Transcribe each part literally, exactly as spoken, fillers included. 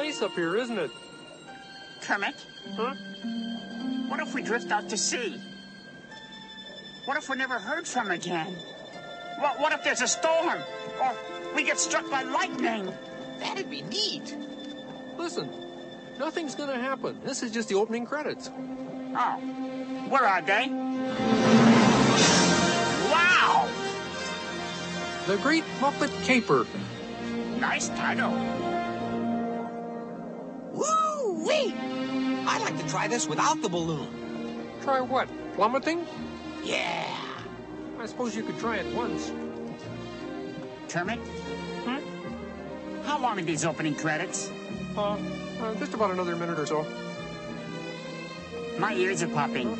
nice up here, isn't it? Kermit? Huh? What if we drift out to sea? What if we're never heard from again? What, what if there's a storm? Or we get struck by lightning? That'd be neat. Listen, nothing's gonna happen. This is just the opening credits. Oh. Where are they? Wow! The Great Muppet Caper. Nice title. Woo-wee! I'd like to try this without the balloon. Try what? Plummeting? Yeah. I suppose you could try it once. Kermit? Hmm? How long are these opening credits? Uh, uh, just about another minute or so. My ears are popping.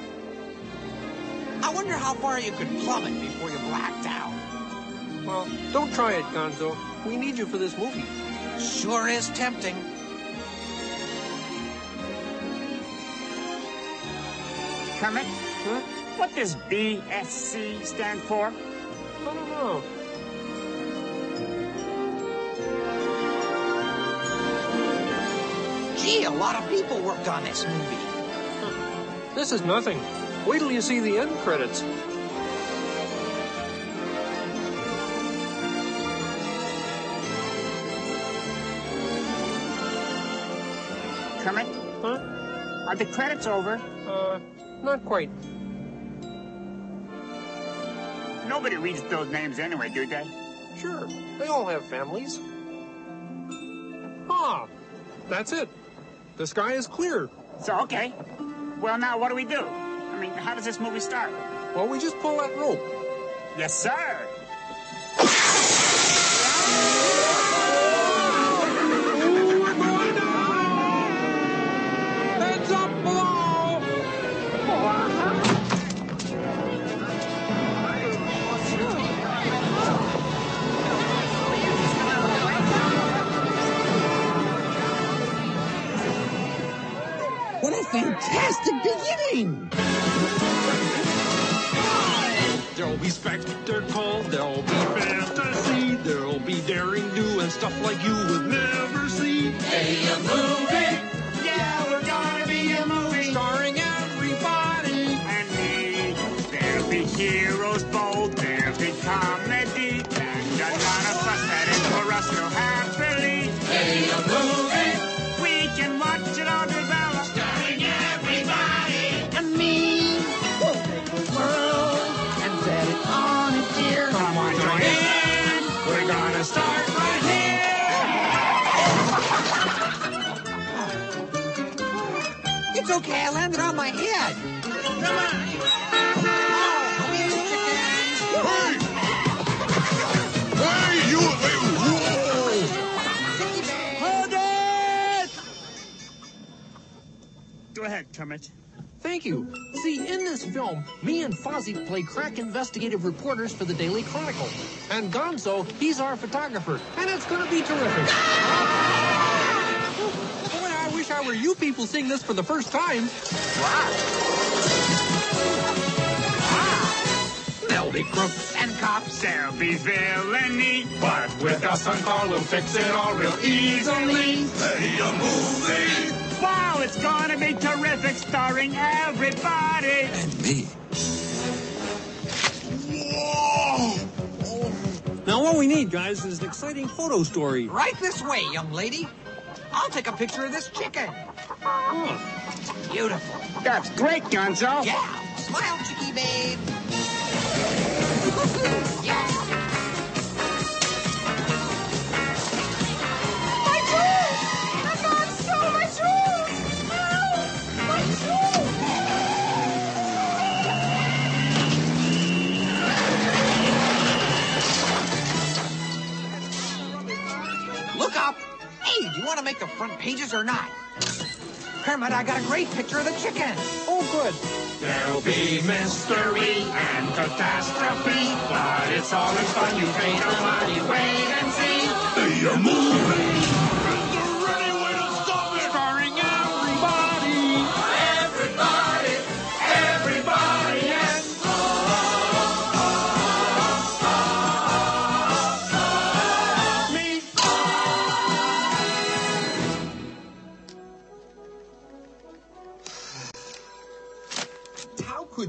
I wonder how far you could plummet before you blacked out. Well, don't try it, Gonzo. We need you for this movie. Sure is tempting. Kermit? Huh? What does B S C stand for? I don't know. Gee, a lot of people worked on this movie. This is nothing. Wait till you see the end credits. Kermit? Huh? Are the credits over? Uh, not quite. Nobody reads those names anyway, do they? Sure, they all have families. Ah, that's it. The sky is clear. So, okay. Well, now, what do we do? I mean, how does this movie start? Well, we just pull that rope. Yes, sir. Heads up below! What a fantastic beginning! There'll be spectacle, there'll be fantasy, there'll be daring do and stuff like you would never see. Hey, a movie! Yeah, we're gonna be a movie! Starring everybody. And me. There'll be heroes bold, there'll be comedy, and a lot of fuss that is for us so happily. Hey, a movie! We can watch it all develop. Starring everybody! And me! We'll take the world and set it on its ear. Come on, join in! We're gonna start right here! It's okay, I landed on my head. Come on! Come here, chickens. Hey, you! Hey, whoa! Hold it! Go ahead, Kermit. Thank you. See, in this film, me and Fozzie play crack investigative reporters for the Daily Chronicle. And Gonzo, he's our photographer. And it's going to be terrific. Boy, I wish I were you people seeing this for the first time. There'll be crooks And cops, there'll be villainy. but with us on call, we'll fix it all real easily. Hey, a movie! Wow, it's gonna be terrific, starring everybody. And me. Now, what we need, guys, is an exciting photo story. Right this way, young lady. I'll take a picture of this chicken. Beautiful. That's great, Gonzo. Yeah. Smile, chickie babe. Yeah. My shoes! I'm not so my shoes! Ow! My shoes! Look up. Hey, do you want to make the front pages or not? Kermit, I got a great picture of the chicken. Oh, good. There'll be mystery and catastrophe, but it's all in fun. You pay no money, wait and see. Hey, a movie! Is there any way to stop it? Starring everybody! Everybody! Everybody! And me!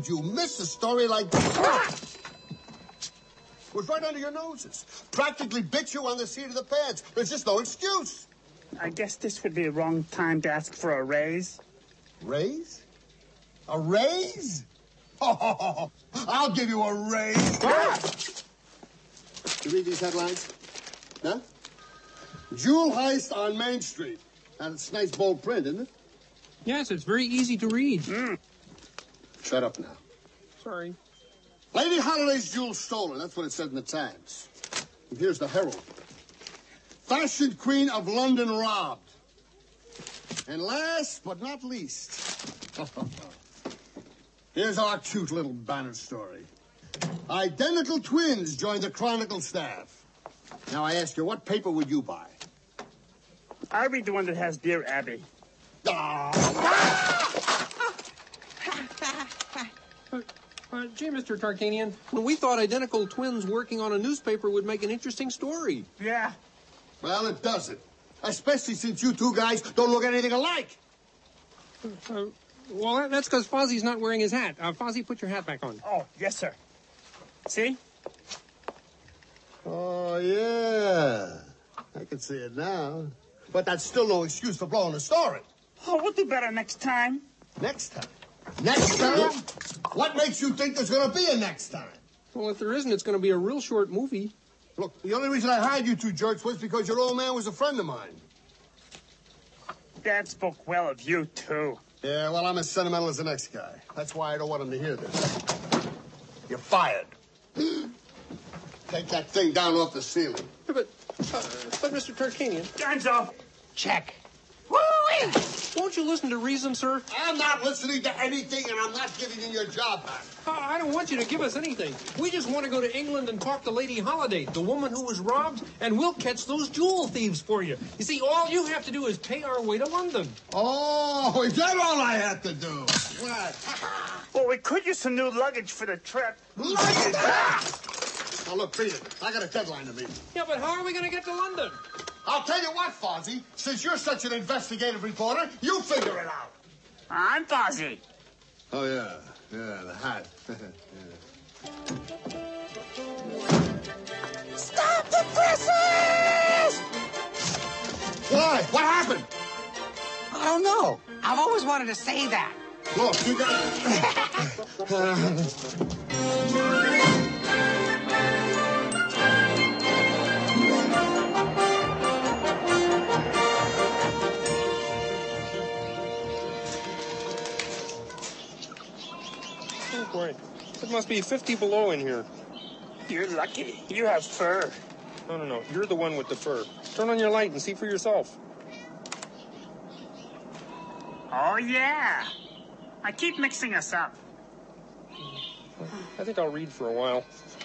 you miss a story like that? Was right under your noses. Practically bit you on the seat of the pants. There's just no excuse. I guess this would be a wrong time to ask for a raise. Raise? A raise? Oh, I'll give you a raise. You read these headlines? Huh? Jewel heist on Main Street. And it's nice bold print, isn't it? Yes, it's very easy to read. Mm. Shut up now. Sorry. Lady Holiday's jewels stolen. That's what it said in the Times. And here's the Herald. Fashion Queen of London robbed. And last but not least, here's our cute little banner story. Identical twins join the Chronicle staff. Now I ask you, what paper would you buy? I read the one that has Dear Abby. Ah! Uh, uh, gee, Mister Tarkanian, when we thought identical twins working on a newspaper would make an interesting story. Yeah. Well, it doesn't. Especially since you two guys don't look anything alike. Uh, well, that, that's because Fozzie's not wearing his hat. Uh, Fozzie, put your hat back on. Oh, yes, sir. See? Oh, yeah. I can see it now. But that's still no excuse for blowing the story. Oh, we'll do better next time. Next time? Next time? What makes you think there's going to be a next time? Well, if there isn't, it's going to be a real short movie. Look, the only reason I hired you two jerks was because your old man was a friend of mine. Dad spoke well of you, too. Yeah, well, I'm as sentimental as the next guy. That's why I don't want him to hear this. You're fired. Take that thing down off the ceiling. Yeah, but, uh, but Mister Tarkanian... Hands off. Check. Woo-wee! Won't you listen to reason, sir? I'm not listening to anything, and I'm not giving you your job back. Uh, I don't want you to give us anything. We just want to go to England and talk to Lady Holiday, the woman who was robbed, and we'll catch those jewel thieves for you. You see, all you have to do is pay our way to London. Oh, is that all I have to do? What? Well, we could use some new luggage for the trip. Luggage? Now, look, Peter, I got a deadline to meet. Yeah, but how are we going to get to London? I'll tell you what, Fozzie. Since you're such an investigative reporter, you figure it out. I'm Fozzie. Oh, yeah. Yeah, the hat. Yeah. Stop the presses! Why? What happened? I don't know. I've always wanted to say that. Look, you got... Oh, boy. It must be fifty below in here. You're lucky. You have fur. No, no, no. You're the one with the fur. Turn on your light and see for yourself. Oh, yeah. I keep mixing us up. I think I'll read for a while.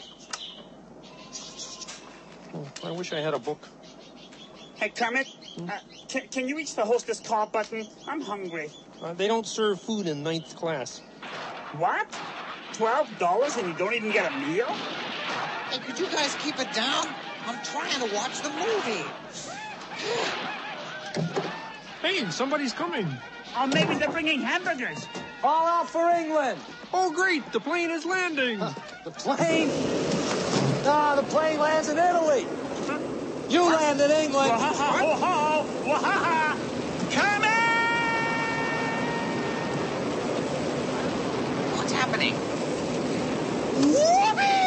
Oh, I wish I had a book. Hey, Kermit, uh, can, can you reach the hostess call button? I'm hungry. Uh, they don't serve food in ninth class. What? Twelve dollars and you don't even get a meal? Hey, could you guys keep it down? I'm trying to watch the movie. Hey, somebody's coming. Oh, maybe they're bringing hamburgers. All out for England. Oh, great. The plane is landing. Uh, the plane? No, the plane lands in Italy. Huh? You What? land in England. Wah-ha-ha, wah-ha, wah-ha-ha. Come in! What's happening? Whoopee!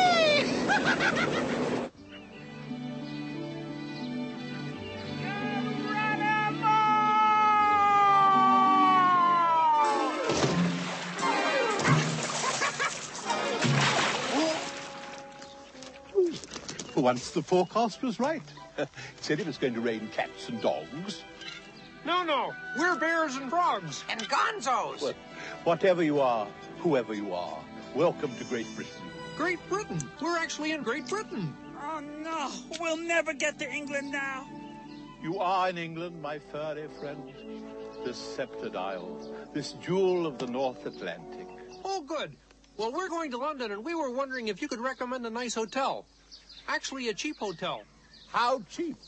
For once, the forecast was right. It said it was going to rain cats and dogs. No, no. We're bears and frogs. And gonzos. Well, whatever you are, whoever you are, welcome to Great Britain. Great Britain. We're actually in Great Britain. Oh, no. We'll never get to England now. You are in England, my furry friend. This sceptred isle, this jewel of the North Atlantic. Oh, good. Well, we're going to London, and we were wondering if you could recommend a nice hotel. Actually, a cheap hotel. How cheap?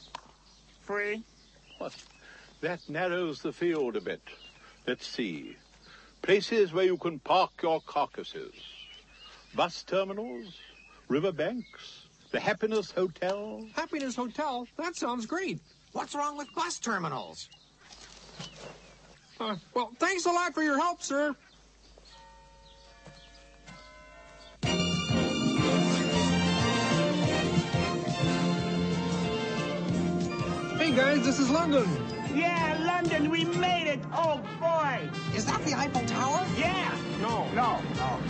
Free. What? That narrows the field a bit. Let's see. Places where you can park your carcasses. Bus terminals, river banks, the Happiness Hotel. Happiness Hotel? That sounds great. What's wrong with bus terminals? Uh, well, thanks a lot for your help, sir. Hey, guys, this is London. Yeah, London, we made it. Oh, boy. Is that the Eiffel Tower? Yeah. No. No, no.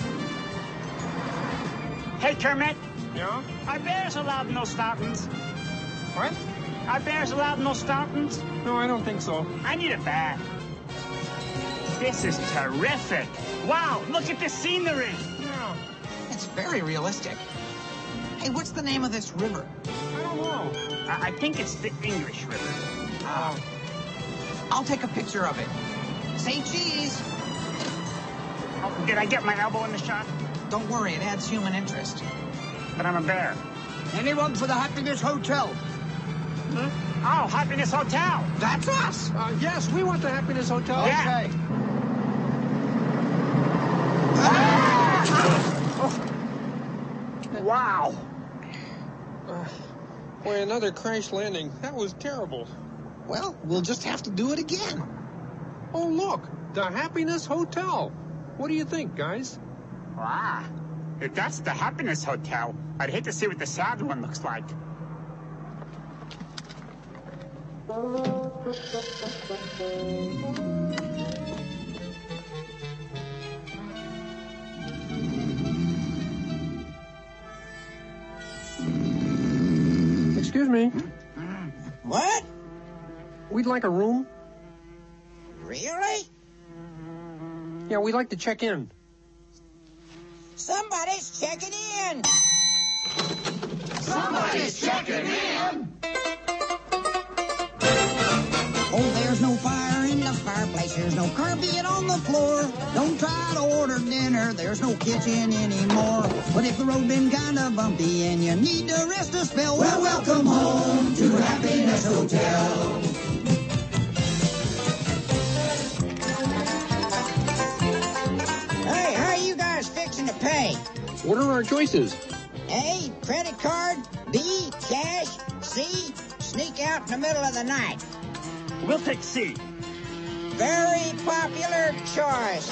Hey, Kermit. Yeah? Are bears allowed no stockings? What? Are bears allowed no stockings? No, I don't think so. I need a bath. This is terrific. Wow, look at the scenery. Yeah. It's very realistic. Hey, what's the name of this river? I don't know. I, I think it's the English River. Oh. I'll take a picture of it. Say cheese. Oh, did I get my elbow in the shot? Don't worry, it adds human interest. But I'm a bear. Anyone for the Happiness Hotel? Hmm? Oh, Happiness Hotel. That's us. Uh, yes, we want the Happiness Hotel. Yeah. Okay. Wow. Uh, boy, another crash landing. That was terrible. Well, we'll just have to do it again. Oh, look, the Happiness Hotel. What do you think, guys? Wow. If that's the Happiness Hotel, I'd hate to see what the sad one looks like. Excuse me. What? We'd like a room. Really? Yeah, we'd like to check in. Somebody's checking in. Somebody's checking in. Oh, there's no fire in the fireplace. There's no carpet on the floor. Don't try to order dinner. There's no kitchen anymore. But if the road been kind of bumpy and you need to rest a spell, well, welcome home to Happiness Hotel. Hey, how are you guys fixing to pay? What are our choices? A, credit card. B, cash. C, sneak out in the middle of the night. We'll take C. Very popular choice.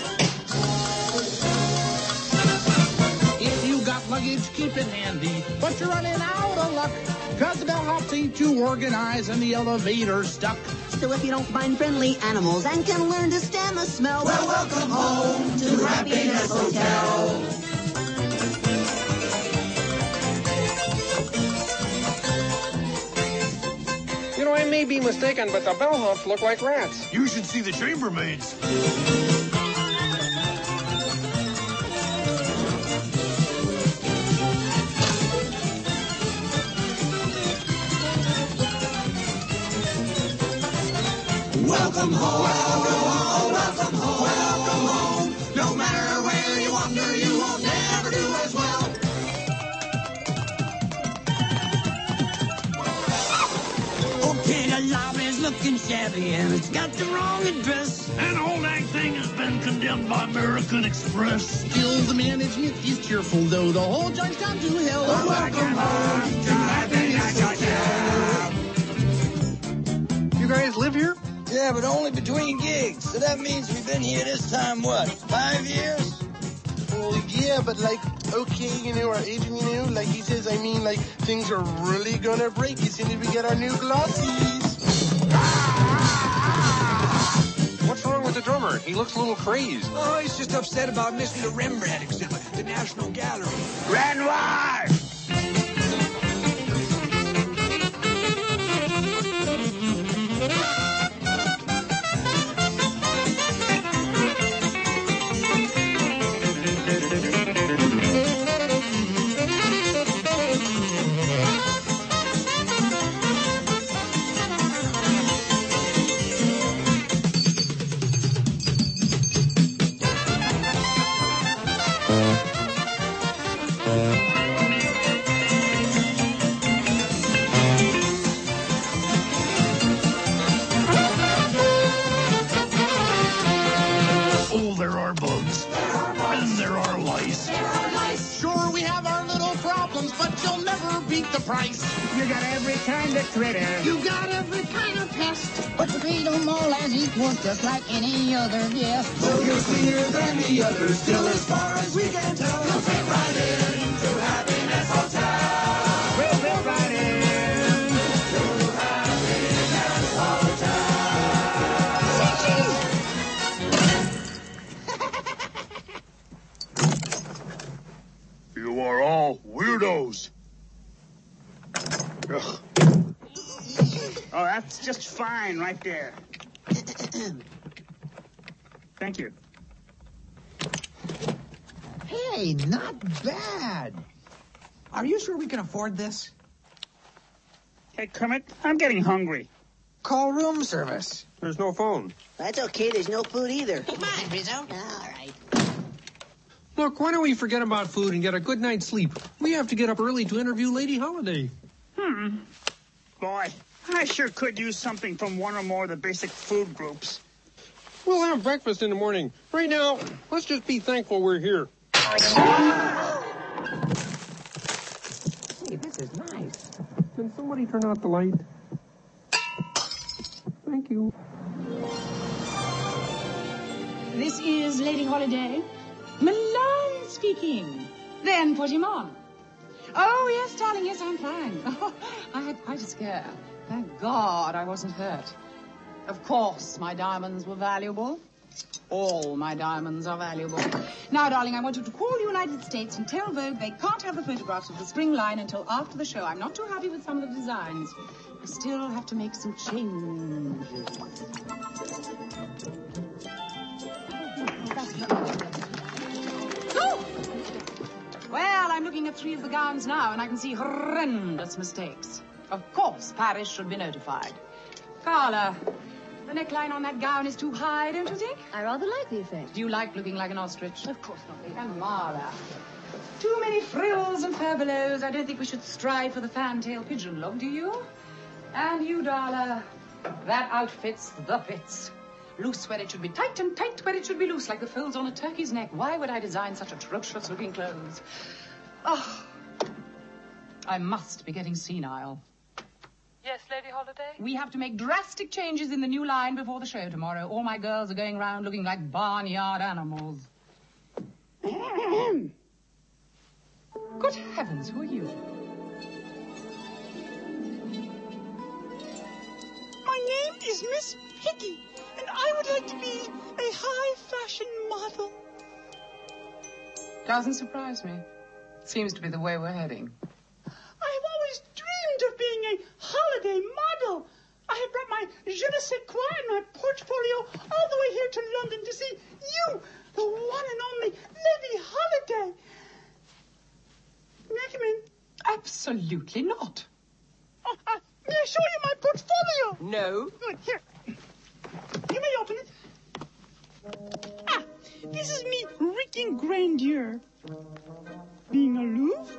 If you got luggage, keep it handy. But you're running out of luck. Cause the bellhops ain't too organized and the elevator's stuck. So if you don't find friendly animals and can learn to stand the smell, well, welcome home to Happiness Hotel. You know, I may be mistaken, but the bellhops look like rats. You should see the chambermaids. Welcome home, welcome home, welcome home, welcome home. No matter where you wander, you will never do as well. Okay, the lobby's looking shabby and it's got the wrong address. And all that thing has been condemned by American Express. Still, the management is cheerful, though the whole joint's down to hell. Oh, welcome home to Happiness Hotel. You guys live here? Yeah, but only between gigs. So that means we've been here this time, what, five years? Well, yeah, but like, okay, you know, our agent, you know, like he says, I mean, like, things are really gonna break as soon as we get our new glossies. What's wrong with the drummer? He looks a little crazed. Oh, he's just upset about missing the Rembrandt exhibit, the National Gallery. Renoir! beat the price. You got every kind of critter. You got every kind of pest. But you treat them all as equals, just like any other guest. Though you're senior than the others, still as far as we can tell, you'll fit right in to Happiness Hotel. We'll fit right in to Happiness Hotel. You are all weirdos. Ugh. Oh, that's just fine right there. Thank you. Hey, not bad. Are you sure we can afford this? Hey, Kermit, I'm getting hungry. Call room service. There's no phone. That's okay. There's no food either. Come on, Rizzo. All right. Look, why don't we forget about food and get a good night's sleep? We have to get up early to interview Lady Holiday. Hmm. Boy, I sure could use something from one or more of the basic food groups. We'll have breakfast in the morning. Right now, let's just be thankful we're here. Hey, this is nice. Can somebody turn out the light? Thank you. This is Lady Holiday. Milan speaking. Then put him on. Oh, yes, darling, yes, I'm fine. Oh, I had quite a scare. Thank God I wasn't hurt. Of course, my diamonds were valuable. All my diamonds are valuable. Now, darling, I want you to call the United States and tell Vogue they can't have the photographs of the spring line until after the show. I'm not too happy with some of the designs. I still have to make some changes. Oh! Well, I'm looking at three of the gowns now, and I can see horrendous mistakes. Of course, Paris should be notified. Carla, the neckline on that gown is too high, don't you think? I rather like the effect. Do you like looking like an ostrich? Of course not, Lady. And Mara. Too many frills and furbelows. I don't think we should strive for the fantail pigeon look, do you? And you, Darla, that outfit's the bits. Loose where it should be tight and tight where it should be loose, like the folds on a turkey's neck. Why would I design such atrocious-looking clothes? Oh, I must be getting senile. Yes, Lady Holiday? We have to make drastic changes in the new line before the show tomorrow. All my girls are going around looking like barnyard animals. Good heavens, who are you? My name is Miss Piggy, and I would like to be a high-fashion model. Doesn't surprise me. Seems to be the way we're heading. I have always dreamed of being a holiday model. I have brought my je ne sais quoi and my portfolio all the way here to London to see you, the one and only Lady Holiday. May I come in? Absolutely not. Oh, uh, may I show you my portfolio? No. Good, here. You may open it. Ah, this is me reeking grandeur. Being aloof.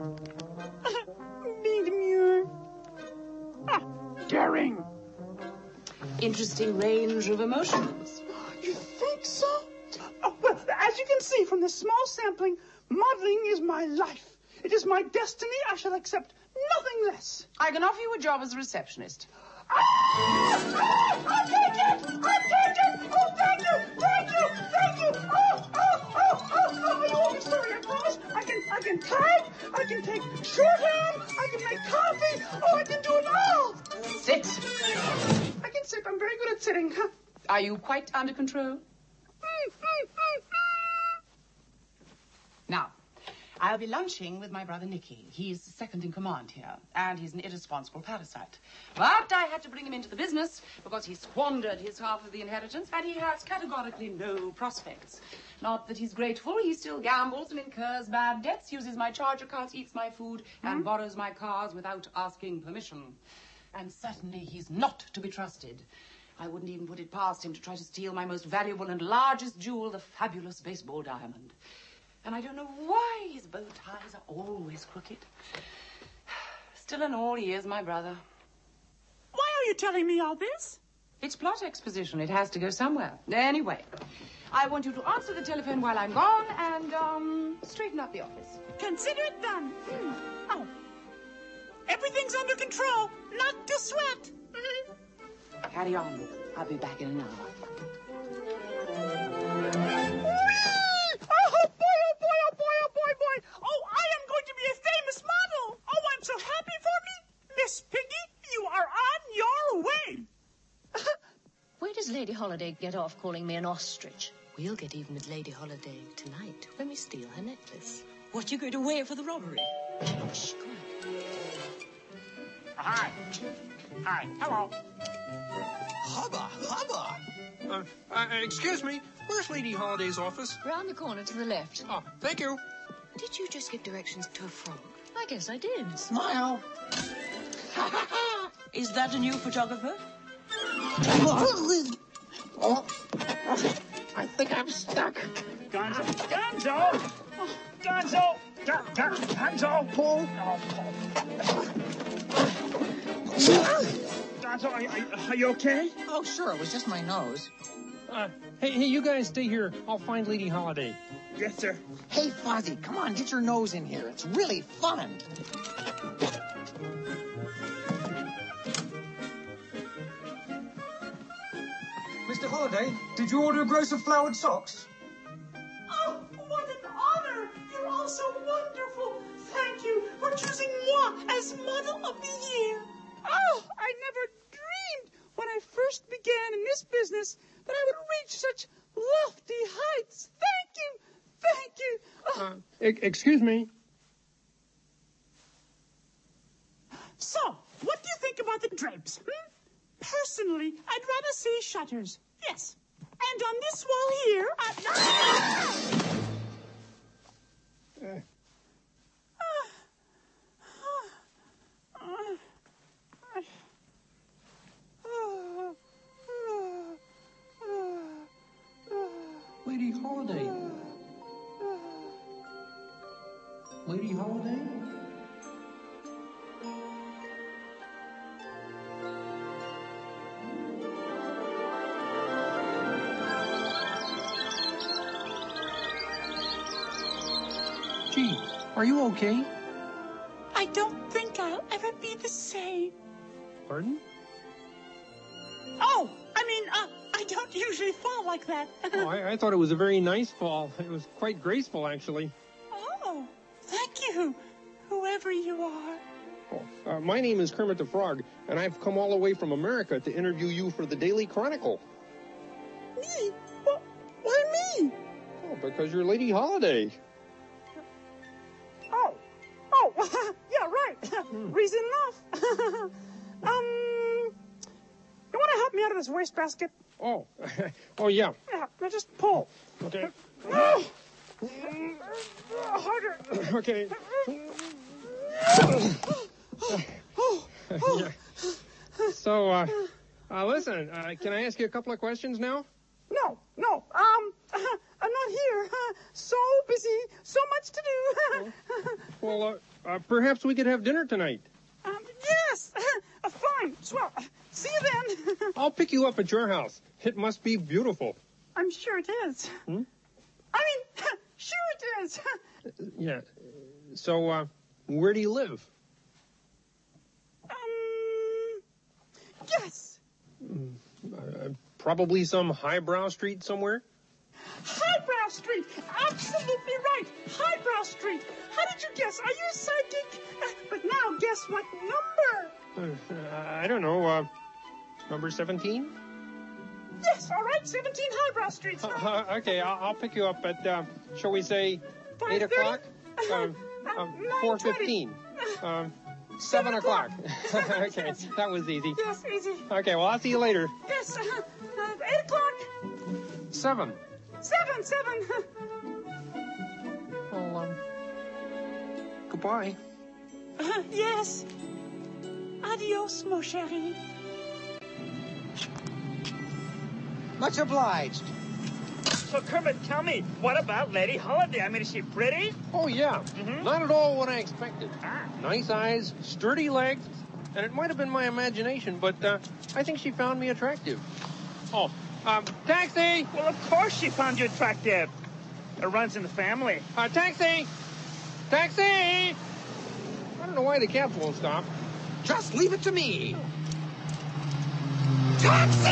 Being demure. Ah, daring. Interesting range of emotions. You think so? Oh, well, as you can see from this small sampling, modeling is my life. It is my destiny. I shall accept nothing less. I can offer you a job as a receptionist. Ah! Ah! I'll take it! I'll take it! Oh, thank you! Thank you! Thank you! Oh, oh, oh, oh, oh! You won't be sorry, I promise. I can, I can type. I can take shorthand. I can make coffee. Oh, I can do it all. Sit. I can sit. I'm very good at sitting. Huh? Are you quite under control? Mm, mm, mm, mm. Now, I'll be lunching with my brother Nicky. He's second in command here, and he's an irresponsible parasite. But I had to bring him into the business because he squandered his half of the inheritance, and he has categorically no prospects. Not that he's grateful, he still gambles and incurs bad debts, uses my charge accounts, eats my food, and Hmm? borrows my cars without asking permission. And certainly he's not to be trusted. I wouldn't even put it past him to try to steal my most valuable and largest jewel, the fabulous baseball diamond. And I don't know why his bow ties are always crooked. Still in all, he is my brother. Why are you telling me all this? It's plot exposition. It has to go somewhere. Anyway, I want you to answer the telephone while I'm gone and, um, straighten up the office. Consider it done. Hmm. Oh, Everything's under control. Not to sweat. Carry on. I'll be back in an hour. Oh, boy, oh, boy, oh, boy, oh, boy, boy. Oh, I am going to be a famous model. Oh, I'm so happy for me. Miss Piggy, you are on your way. Where does Lady Holiday get off calling me an ostrich? We'll get even with Lady Holiday tonight when we steal her necklace. What, you going to wear for the robbery? Shh, come on. Hi. Hi. Hello. Hubba, hubba. Uh, uh, excuse me, where's Lady Holiday's office? Round the corner to the left. Oh, thank you. Did you just give directions to a frog? I guess I did. Smile. Is that a new photographer? Oh, I think I'm stuck. Gonzo. Gonzo! Gonzo! Gonzo! Pull. Gonzo, are, are, are you okay? Oh, sure. It was just my nose. Uh, hey, hey, you guys stay here. I'll find Lady Holiday. Yes, sir. Hey, Fozzie, come on, get your nose in here. It's really fun. Mister Holiday, did you order a gross of flowered socks? Oh, what an honor. You're all so wonderful. Thank you for choosing moi as model of the year. Oh, I never dreamed when I first began in this business that I would reach such lofty heights. Thank you. Thank you. Oh. Uh, e- excuse me. So, what do you think about the drapes? Hmm? Personally, I'd rather see shutters. Yes. And on this wall here, I... Uh. Lady Holiday. Lady Holiday? Gee, are you okay? I don't think I'll ever be the same. Pardon? Oh, I mean, uh, I don't usually fall like that. Oh, I, I thought it was a very nice fall. It was quite graceful, actually. Oh, thank you, whoever you are. Oh, uh, my name is Kermit the Frog, and I've come all the way from America to interview you for the Daily Chronicle. Me? Well, why me? Oh, because you're Lady Holiday. Oh, oh, yeah, right. Reason enough. um, you want to help me out of this wastebasket? Oh, oh yeah. Yeah, now just pull. Okay. No! Harder. Okay. Yeah. So, uh, uh, listen, uh, can I ask you a couple of questions now? No, no. Um, I'm not here. So busy, so much to do. Well, uh, uh, perhaps we could have dinner tonight. Um, yes. Uh, fine. Swell. See you then. I'll pick you up at your house. It must be beautiful. I'm sure it is. Hmm? I mean, sure it is. Yeah. So, uh, where do you live? Um, yes. Mm, uh, probably some highbrow street somewhere? Highbrow Street. Absolutely right. Highbrow Street. How did you guess? Are you a psychic? Uh, but now guess what number? Uh, I don't know. Uh, number seventeen? Yes, all right. seventeen Highbrow Street. Uh, uh, okay, I'll, I'll pick you up at, uh, shall we say, eight o'clock? Uh, uh, four fifteen. Um, seven o'clock. Okay, that was easy. Yes, easy. Okay, well, I'll see you later. Yes, uh, uh, eight o'clock. Seven. Seven, seven. Well, um, goodbye. Uh, yes. Adios, mon chéri. Much obliged. So, Kermit, tell me, what about Lady Holiday? I mean, is she pretty? Oh, yeah. Mm-hmm. Not at all what I expected. Ah. Nice eyes, sturdy legs, and it might have been my imagination, but uh, I think she found me attractive. Oh, um, taxi! Well, of course she found you attractive. It runs in the family. Uh, taxi! Taxi! don't know why the cabs won't stop. Just leave it to me. Taxi!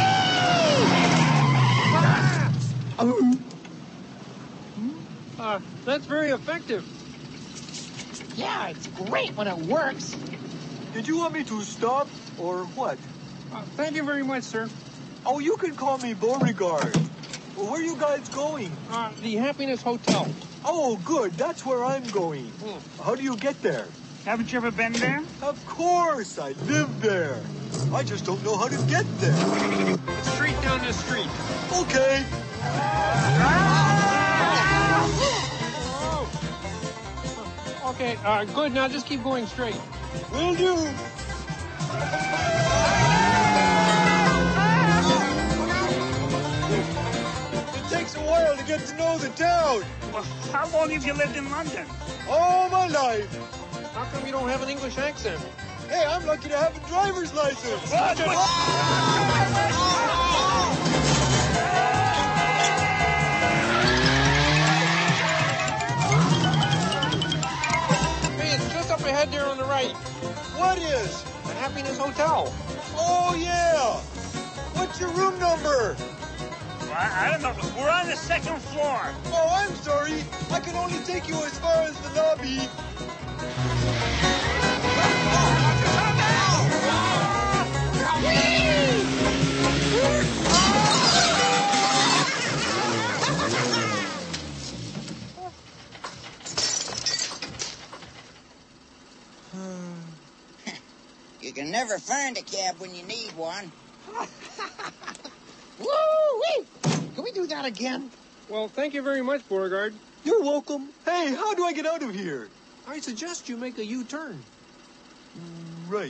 Uh, that's very effective. Yeah, it's great when it works. Did you want me to stop, or what? Uh, thank you very much, sir. Oh, you can call me Beauregard. Well, where are you guys going? Uh, the Happiness Hotel. Oh, good. That's where I'm going. Hmm. How do you get there? Haven't you ever been there? Of course, I live there. I just don't know how to get there. It's straight down this street. Okay. Okay, uh, good. Now just keep going straight. Will do. It takes a while to get to know the town. Well, how long have you lived in London? All my life. How come you don't have an English accent? Hey, I'm lucky to have a driver's license. What? Hey, it's just up ahead there on the right. What is? The Happiness Hotel. Oh, yeah. What's your room number? I, I don't know. We're on the second floor. Oh, I'm sorry. I can only take you as far as the lobby. You can never find a cab when you need one. Woo-wee! Can we do that again? Well, thank you very much, Beauregard. You're welcome. Hey, how do I get out of here? I suggest you make a U-turn. Right.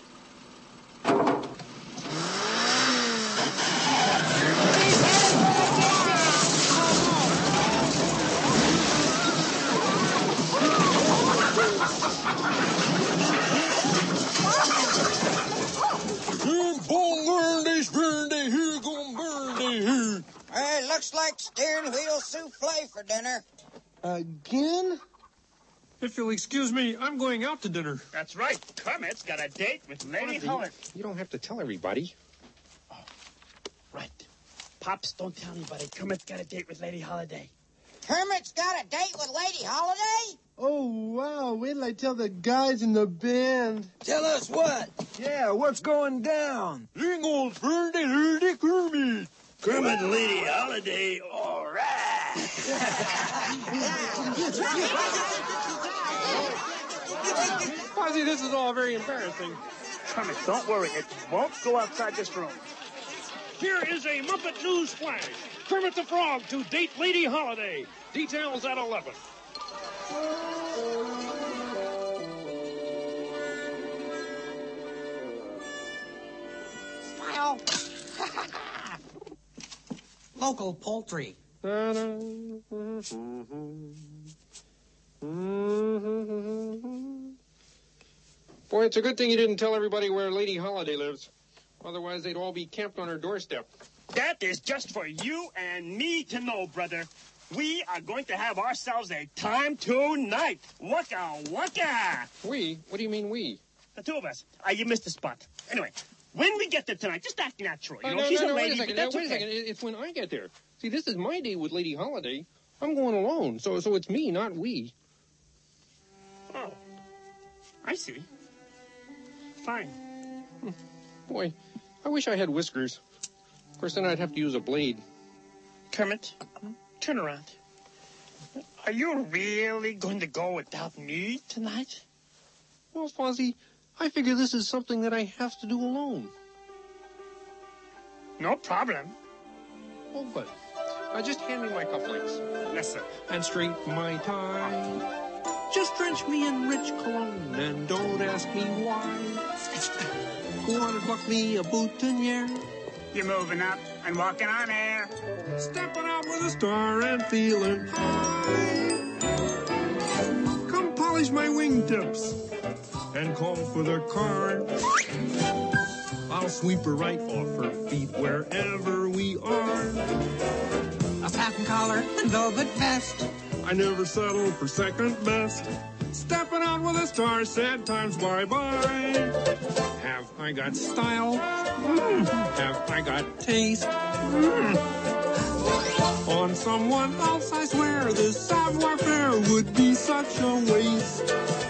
Hey, looks like steering wheel souffle for dinner. Again? If you'll excuse me, I'm going out to dinner. That's right. Kermit's got a date with Lady Holiday. You don't have to tell everybody. Oh, right. Pops, don't tell anybody. Kermit's got a date with Lady Holiday. Kermit's got a date with Lady Holiday? Oh, wow. Wait till I tell the guys in the band. Tell us what? Yeah, what's going down? Jingles, Ferdy, Hurdy, Kermit. Kermit and Lady Holiday, all right. Fozzie, this is all very embarrassing. Kermit, don't worry. It won't go outside this room. Here is a Muppet News flash. Kermit the Frog to date Lady Holiday. Details at eleven. Smile. Local poultry. Boy, it's a good thing you didn't tell everybody where Lady Holiday lives. Otherwise, they'd all be camped on her doorstep. That is just for you and me to know, brother. We are going to have ourselves a time tonight. Waka waka. We? What do you mean we? The two of us. Uh, you missed the spot. Anyway, when we get there tonight, just act natural. You Oh, know, no, she's no, a no, lady, wait a second. but that's Wait a okay. second. It's when I get there. See, this is my day with Lady Holiday. I'm going alone, so so it's me, not we. Oh, I see. Fine. Hmm. Boy, I wish I had whiskers. Of course, then I'd have to use a blade. Kermit, turn around. Are you really going to go without me tonight? Well, Fozzie, I figure this is something that I have to do alone. No problem. Oh, but uh, just hand me my cufflinks. Yes, sir. And straighten my tie. Just drench me in rich cologne and don't ask me why. Go on and pluck me a boutonniere. You're moving up and walking on air. Stepping out with a star and feeling high. Come polish my wingtips and call for the car. I'll sweep her right off her feet wherever we are. A satin collar and velvet vest. I never settle for second best. Stepping out out with a star, sad times bye-bye. Have I got style? Mm. Have I got taste? Mm. On someone else, I swear, this savoir-faire would be such a waste.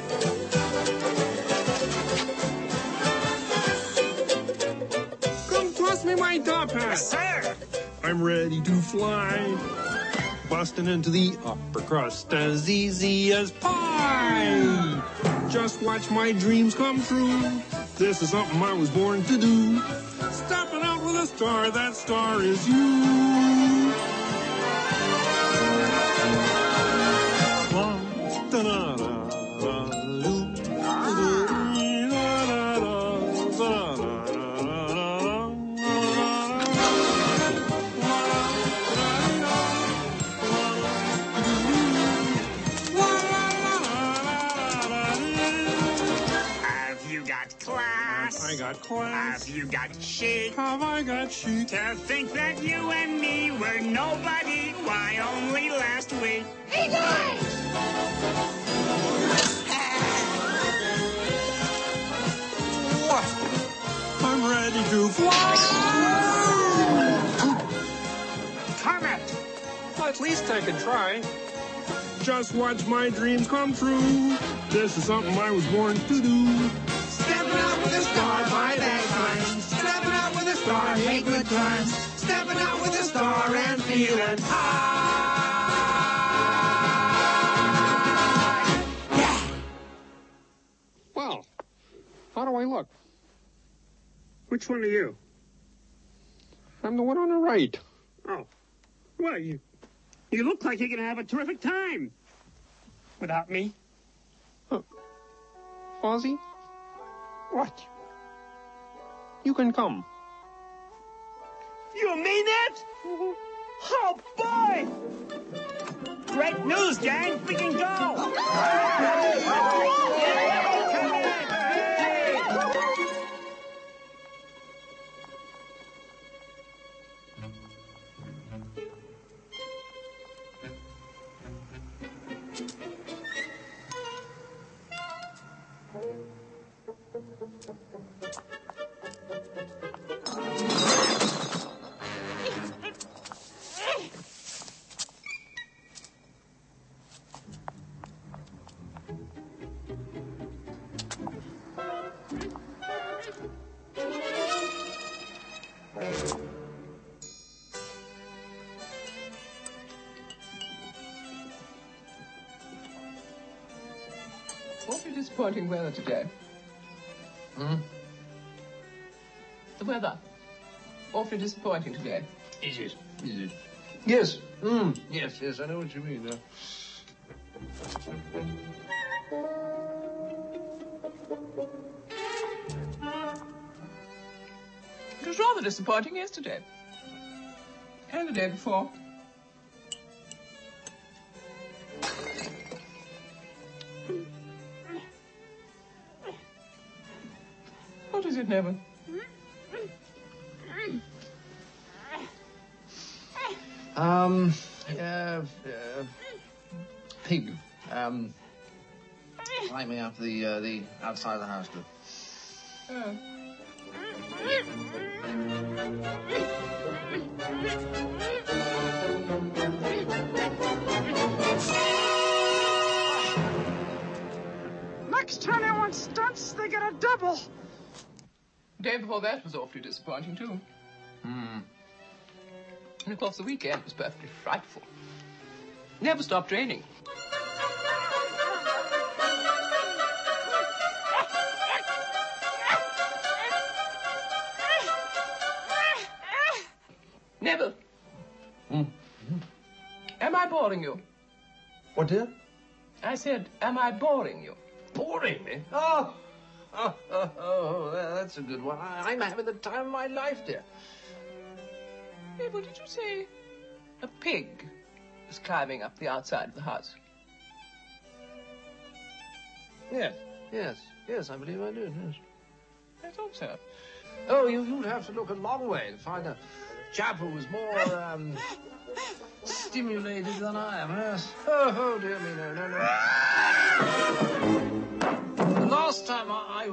Come toss me my top hat. Yes, sir. I'm ready to fly. Busting into the upper crust as easy as pie. Just watch my dreams come true. This is something I was born to do. Stepping out with a star, that star is you. I got class. Have you got chic? Have I got chic? To think that you and me were nobody, why only last week? He dies! What? I'm ready to fly! Comet! Well, at least I could try. Just watch my dreams come true. This is something I was born to do. Stepping out with a star, by bad times. Stepping out with a star, hey good times. Stepping out with a star and feeling high. Yeah. Well, how do I look? Which one are you? I'm the one on the right. Oh. Well, you, you look like you're going to have a terrific time. Without me. Huh. Fozzie? What? You can come. You mean it? Mm-hmm. Oh, boy! Great news, gang. We can go. Hey! Hey! Come in. Hey! Awfully disappointing weather today. Hmm? The weather. Awfully disappointing today. Is it? Is it? Yes. Mm. Yes, yes, I know what you mean. Uh... It was rather disappointing yesterday. And the day before. What is it, Neville? Um, uh, uh, pig. Um, climbing up the, uh, the outside of the house. Oh. Next time they want stunts, they get a double. The day before that was awfully disappointing, too. Hmm. And, of course, the weekend was perfectly frightful. Never stopped raining. Neville. Hmm. Am I boring you? What, dear? I said, am I boring you? Boring me? Oh, oh, oh, oh, that's a good one. I, I'm having the time of my life, dear. Neville, did you say a pig was climbing up the outside of the house? Yes, yes, yes, I believe I did, yes. I thought so. Oh, you, you'd have to look a long way to find a chap who was more, um, stimulated than I am, yes. Oh, oh, dear me, no, no, no.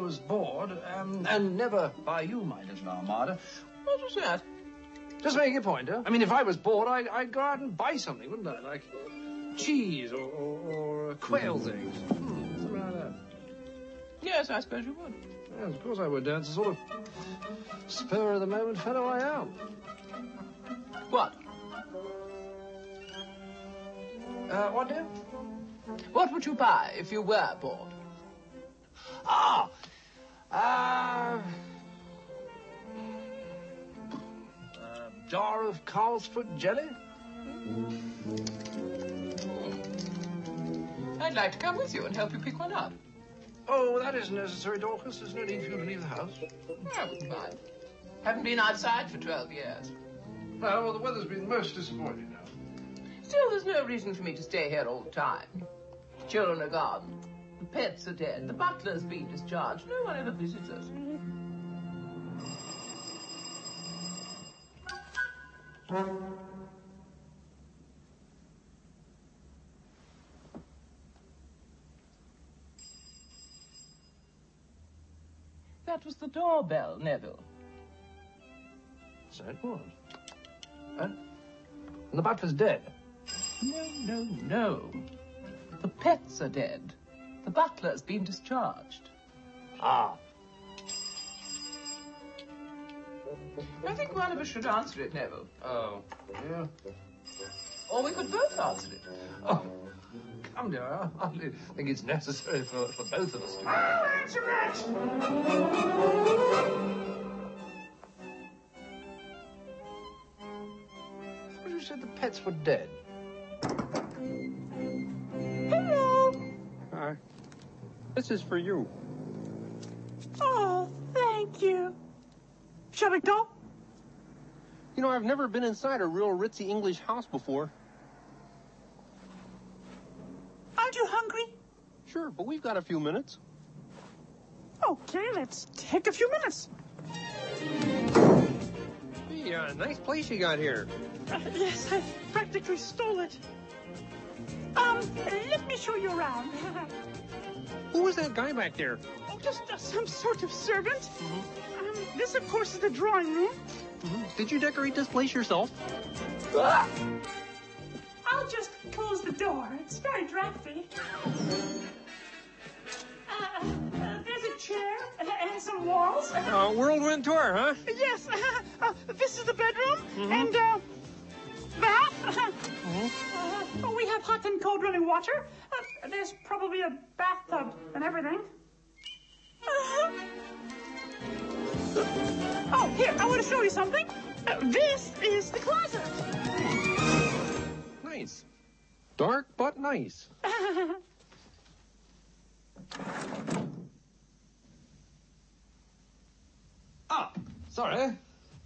was bored, um, and never by you, my little Armada. What was that? Just making a point, huh? I mean, if I was bored, I'd, I'd go out and buy something, wouldn't I? Like cheese or, or, or quail things. Hmm, something like that. Yes, I suppose you would. Yes, of course I would, Dad. It's a sort of spur of the moment fellow I am. What? Uh, what, dear? What would you buy if you were bored? Ah! Uh, a jar of Carlsford jelly? I'd like to come with you and help you pick one up. Oh, that isn't necessary, Dorcas. There's no need for you to leave the house. I wouldn't mind. Haven't been outside for twelve years. Well, well, the weather's been most disappointing now. Still, there's no reason for me to stay here all the time. The children are gone. The pets are dead. The butler's been discharged. No one ever visits us. That was the doorbell, Neville. So it was. Huh? And the butler's dead? No, no, no. The pets are dead. The butler's been discharged. Ah. I think one of us should answer it, Neville. Oh, yeah. Or we could both answer it. Oh, come dear, I hardly think it's necessary for, for both of us to... I'll answer it! But you said the pets were dead. Hello. Hi. This is for you. Oh, thank you. Shall we go? You know, I've never been inside a real ritzy English house before. Aren't you hungry? Sure, but we've got a few minutes. Okay, let's take a few minutes. Hey, uh, nice place you got here. Uh, yes, I practically stole it. Um, let me show you around. Who was that guy back there? Oh, just uh, some sort of servant. Mm-hmm. Um, this, of course, is the drawing room. Mm-hmm. Did you decorate this place yourself? Ah! I'll just close the door. It's very drafty. Uh, uh, there's a chair and some walls. Uh, whirlwind tour, huh? Yes. Uh, uh, this is the bedroom. Mm-hmm. And, uh, bath. Mm-hmm. Uh, we have hot and cold running water. Uh, there's probably a bathtub and everything. Uh-huh. Oh, here, I want to show you something. Uh, this is the closet. Nice. Dark but nice. Ah, sorry.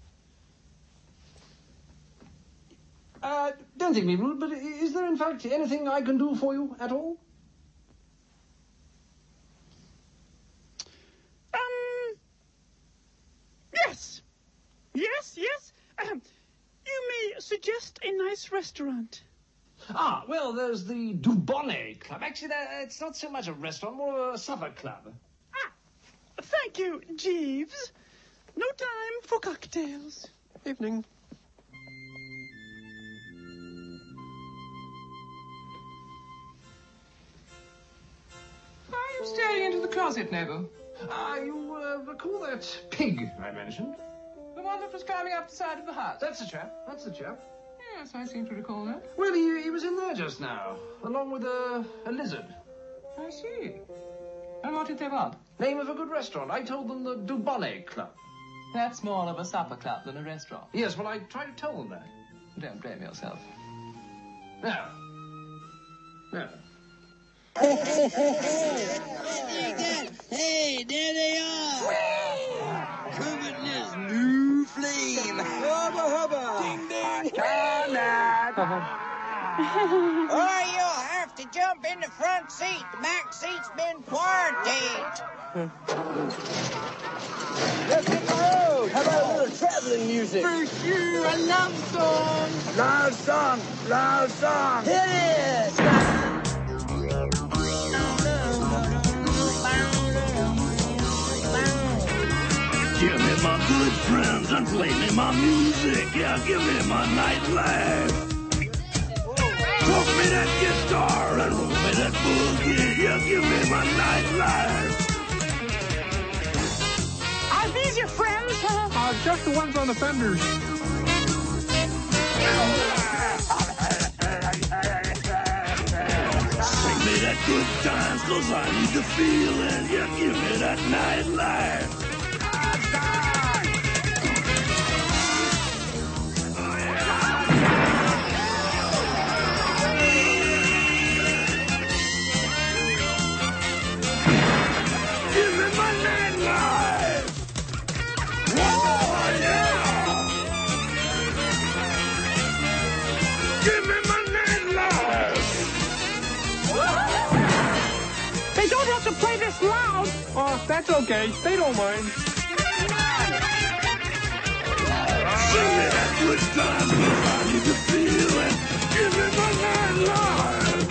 Uh, don't think me rude, but is there in fact anything I can do for you at all? Um, yes. Yes, yes. Um, you may suggest a nice restaurant. Ah, well, there's the Dubonnet Club. Actually, that, it's not so much a restaurant, more of a supper club. Ah, thank you, Jeeves. No time for cocktails. Evening. Are you staring into the closet, Neville? Ah, uh, you uh, recall that pig I mentioned? The one that was climbing up the side of the house? That's the chap. That's the chap. Yes, I seem to recall that. Well, he, he was in there just now, along with a, a lizard. I see. And what did they want? Name of a good restaurant. I told them the Dubonnet Club. That's more of a supper club than a restaurant. Yes, well, I tried to tell them that. Don't blame yourself. No. No. Hey, there they are! Coming this new flame! Hubba hubba! Ding ding! Come Oh, you'll have to jump in the front seat. The back seat's been quarantined. Let's hit the road! How about a little traveling music? For sure, a love song. Loud song! Loud song! Hit it! Give me my good friends and play me my music. Yeah, give me my nightlife. Talk me that guitar and roll me that boogie. Yeah, give me my nightlife. Are these your friends? Uh, just the ones on the fenders. Sing me that good times, cause I need the feeling. Yeah, give me that nightlife. Give me my nightlife. Oh, yeah. Give me my nightlife. They don't have to play this loud. Oh, that's okay. They don't mind. Sing me that good times, cause I need to feel it. Give me my nightlife.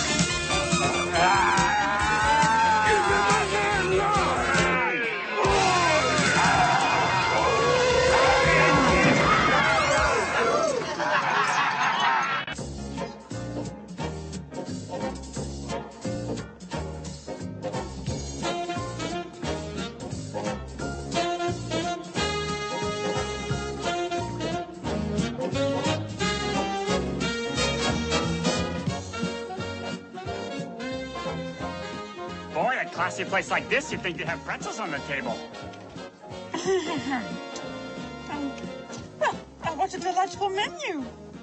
Give me my nightlife. Oh, Boy, a classy place like this, you'd think they'd have pretzels on the table. um, well, uh, what a delightful menu.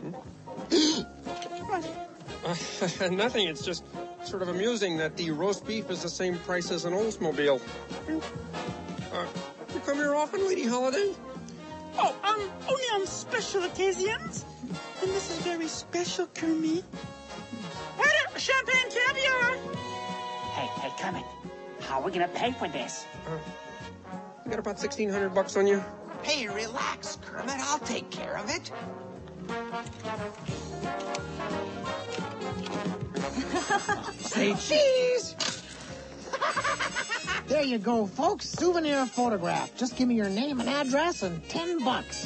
What? Uh, nothing. It's just sort of amusing that the roast beef is the same price as an Oldsmobile. Uh, you come here often, Lady Holiday? Oh, um, only on special occasions. And this is very special, Kermit. Waiter, champagne caviar. Hey, hey, Kermit, how are we gonna pay for this? Uh, you got about sixteen hundred bucks on you? Hey, relax, Kermit. I'll take care of it. Say cheese! There you go, folks. Souvenir photograph. Just give me your name and address and ten bucks.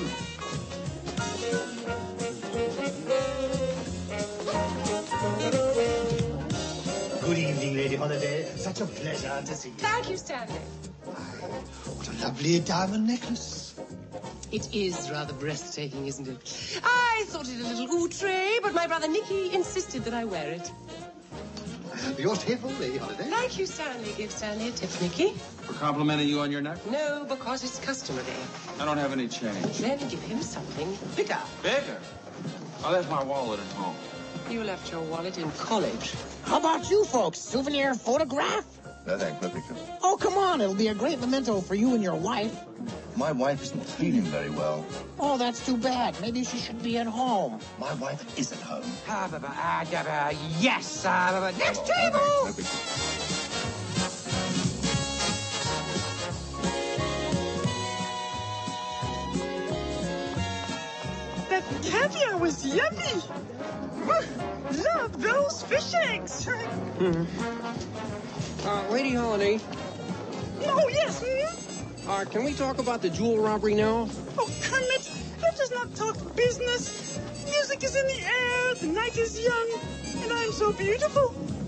Good evening, Lady Holiday. Such a pleasure to see you. Thank you, Stanley. What a lovely diamond necklace. It is rather breathtaking, isn't it? I thought it a little outre, but my brother Nicky insisted that I wear it. Your table, Lady Holiday. Thank you, Stanley. Give Stanley a tip, Nicky. For complimenting you on your necklace? No, because it's customary. I don't have any change. Then give him something bigger. Bigger? I left my wallet at home. You left your wallet in college. How about you folks? Souvenir photograph? No, thanks, no picture. Oh, come on. It'll be a great memento for you and your wife. My wife isn't feeling very well. Oh, that's too bad. Maybe she should be at home. My wife is at home. Ah, ba, ba, ah, da, ba, yes, ah, ba, ba. Next Oh, table. no, no picture. That caviar was yummy. Woo, love those fish eggs. Mm-hmm. Uh, Lady Holiday, Oh, yes. Hmm? uh, can we talk about the jewel robbery now? Oh, Kermit, let us not talk business. Music is in the air, the night is young, and I'm so beautiful.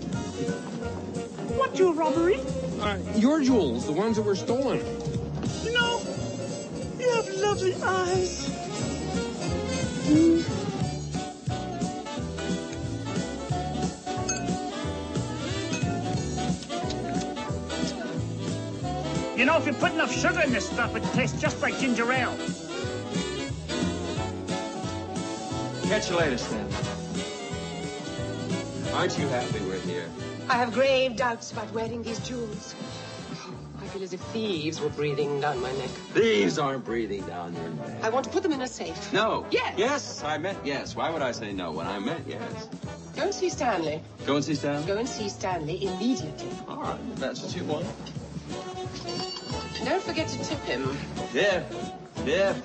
What jewel robbery? Uh, your jewels, the ones that were stolen. You know, you have lovely eyes. You know, if you put enough sugar in this stuff, it tastes just like ginger ale. Catch you later, Stan. Aren't you happy we're here? I have grave doubts about wearing these jewels. I feel as if thieves were breathing down my neck. Thieves aren't breathing down your neck. I want to put them in a safe. No. Yes. Yes, I meant yes. Why would I say no when I meant yes? Go and see Stanley. Go and see Stan? Go and see Stanley immediately. All right, if that's what you want. Don't forget to tip him. Yeah. Yeah.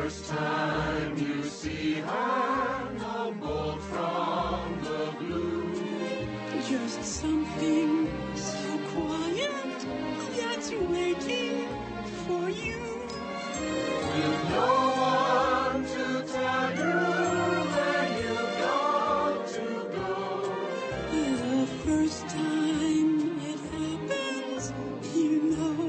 first time you see her, no bolt from the blue. Just something so quiet that's waiting for you. With no one to tell you where you've got to go. The first time it happens, you know.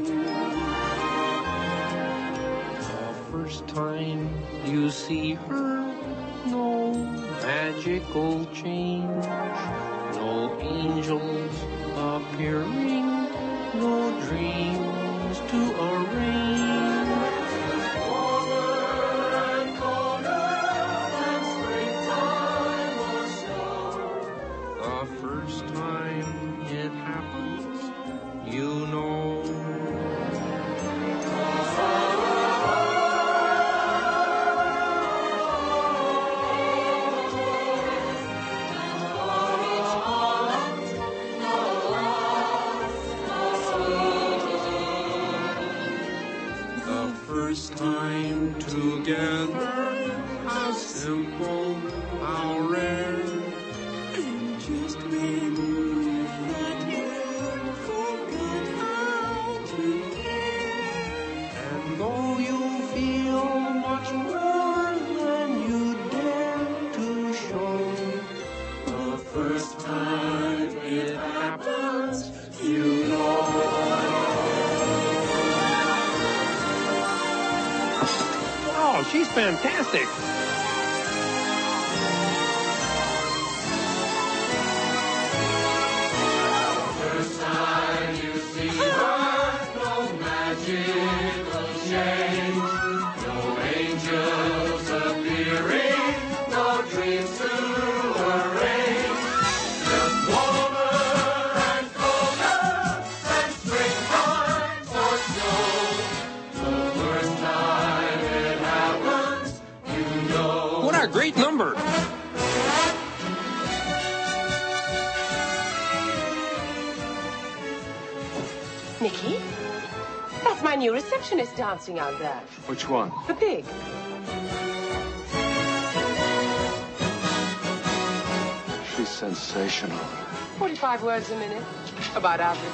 The first time you see her, no magical change, no angels appearing, no dreams to arrange. The first time it happens, you know. The first time together, how simple, how rare. And just when you thought you forgot how to care. And though you feel much more than you dare to show, the first time it happens, you know. Oh, she's fantastic. First time you see her, no magical change, no angels appearing, no dreams to arrange. Just warmer and colder than springtime or snow. The first time it happens, you know. What a great number. Nicky, that's my new receptionist dancing out there. Which one? The pig. She's sensational. forty-five words a minute. About average.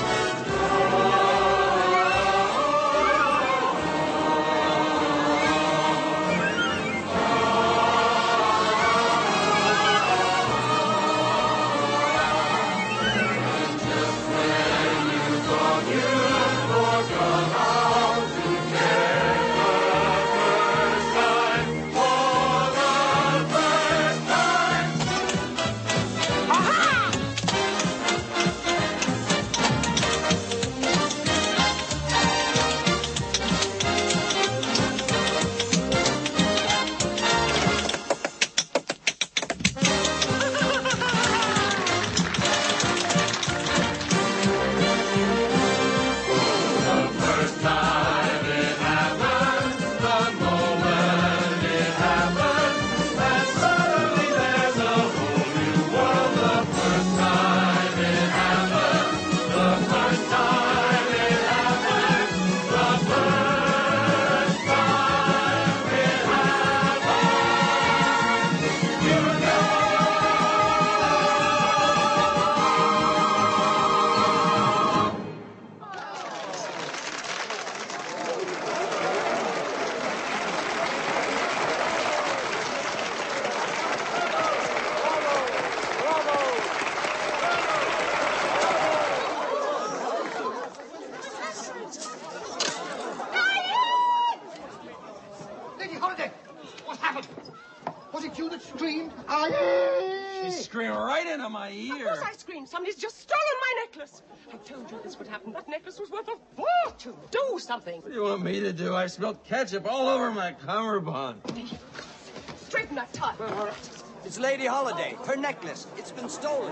Lady Holiday, what happened? Was it you that screamed? Aye! She screamed right into my ear. Of course I screamed. Somebody's just stolen my necklace. I told you this would happen. That necklace was worth a fortune. Do something. What do you want me to do? I spilled ketchup all over my cummerbund. Straighten that tie. It's Lady Holiday. Her necklace. It's been stolen.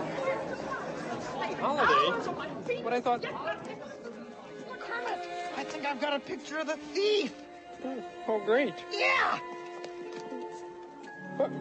Holiday? But I thought... Kermit, I think I've got a picture of the thief. Oh, great. Yeah! What?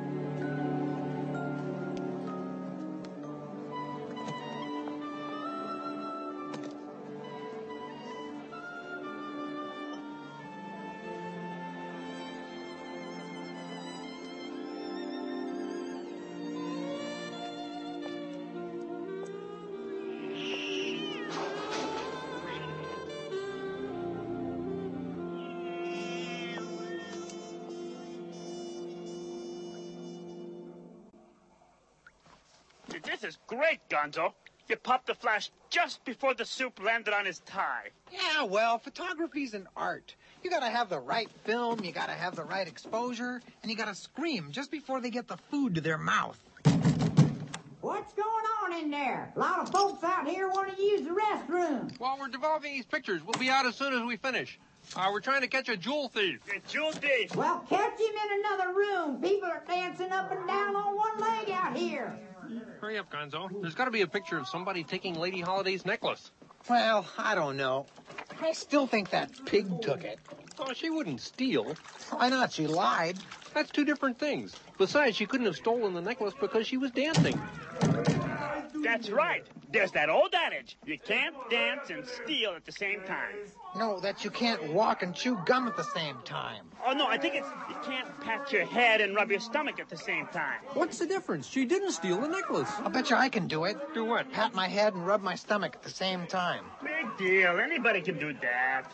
This is great, Gonzo. You popped the flash just before the soup landed on his tie. Yeah, well, photography's an art. You gotta have the right film, you gotta have the right exposure, and you gotta scream just before they get the food to their mouth. What's going on in there? A lot of folks out here want to use the restroom. While we're developing these pictures, we'll be out as soon as we finish. Uh, we're trying to catch a jewel thief. A jewel thief? Well, catch him in another room. People are dancing up and down on one leg out here. Hurry up, Gonzo. There's got to be a picture of somebody taking Lady Holiday's necklace. Well, I don't know. I still think that pig took it. Oh, she wouldn't steal. Why not? She lied. That's two different things. Besides, she couldn't have stolen the necklace because she was dancing. That's right. There's that old adage. You can't dance and steal at the same time. No, that you can't walk and chew gum at the same time. Oh, no, I think it's you can't pat your head and rub your stomach at the same time. What's the difference? She didn't steal the necklace. I'll bet you I can do it. Do what? Pat my head and rub my stomach at the same time. Big deal. Anybody can do that.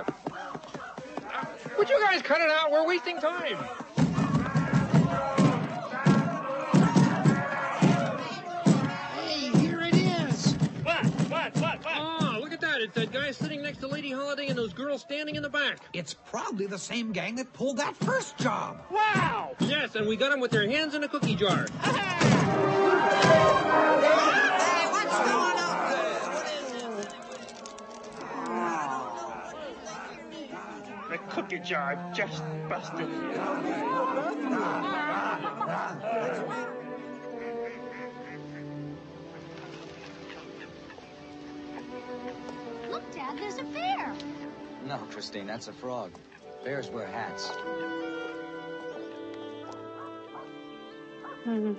Would you guys cut it out? We're wasting time. Hey, here it is. What? What? What? What? Oh, look at that. It's that guy sitting next to Lady Holiday and those girls standing in the back. It's probably the same gang that pulled that first job. Wow! Yes, and we got them with their hands in a cookie jar. Hey, what's going on there? The cookie jar just busted. Look, Dad, there's a bear. No, Christine, that's a frog. Bears wear hats. Mm-hmm.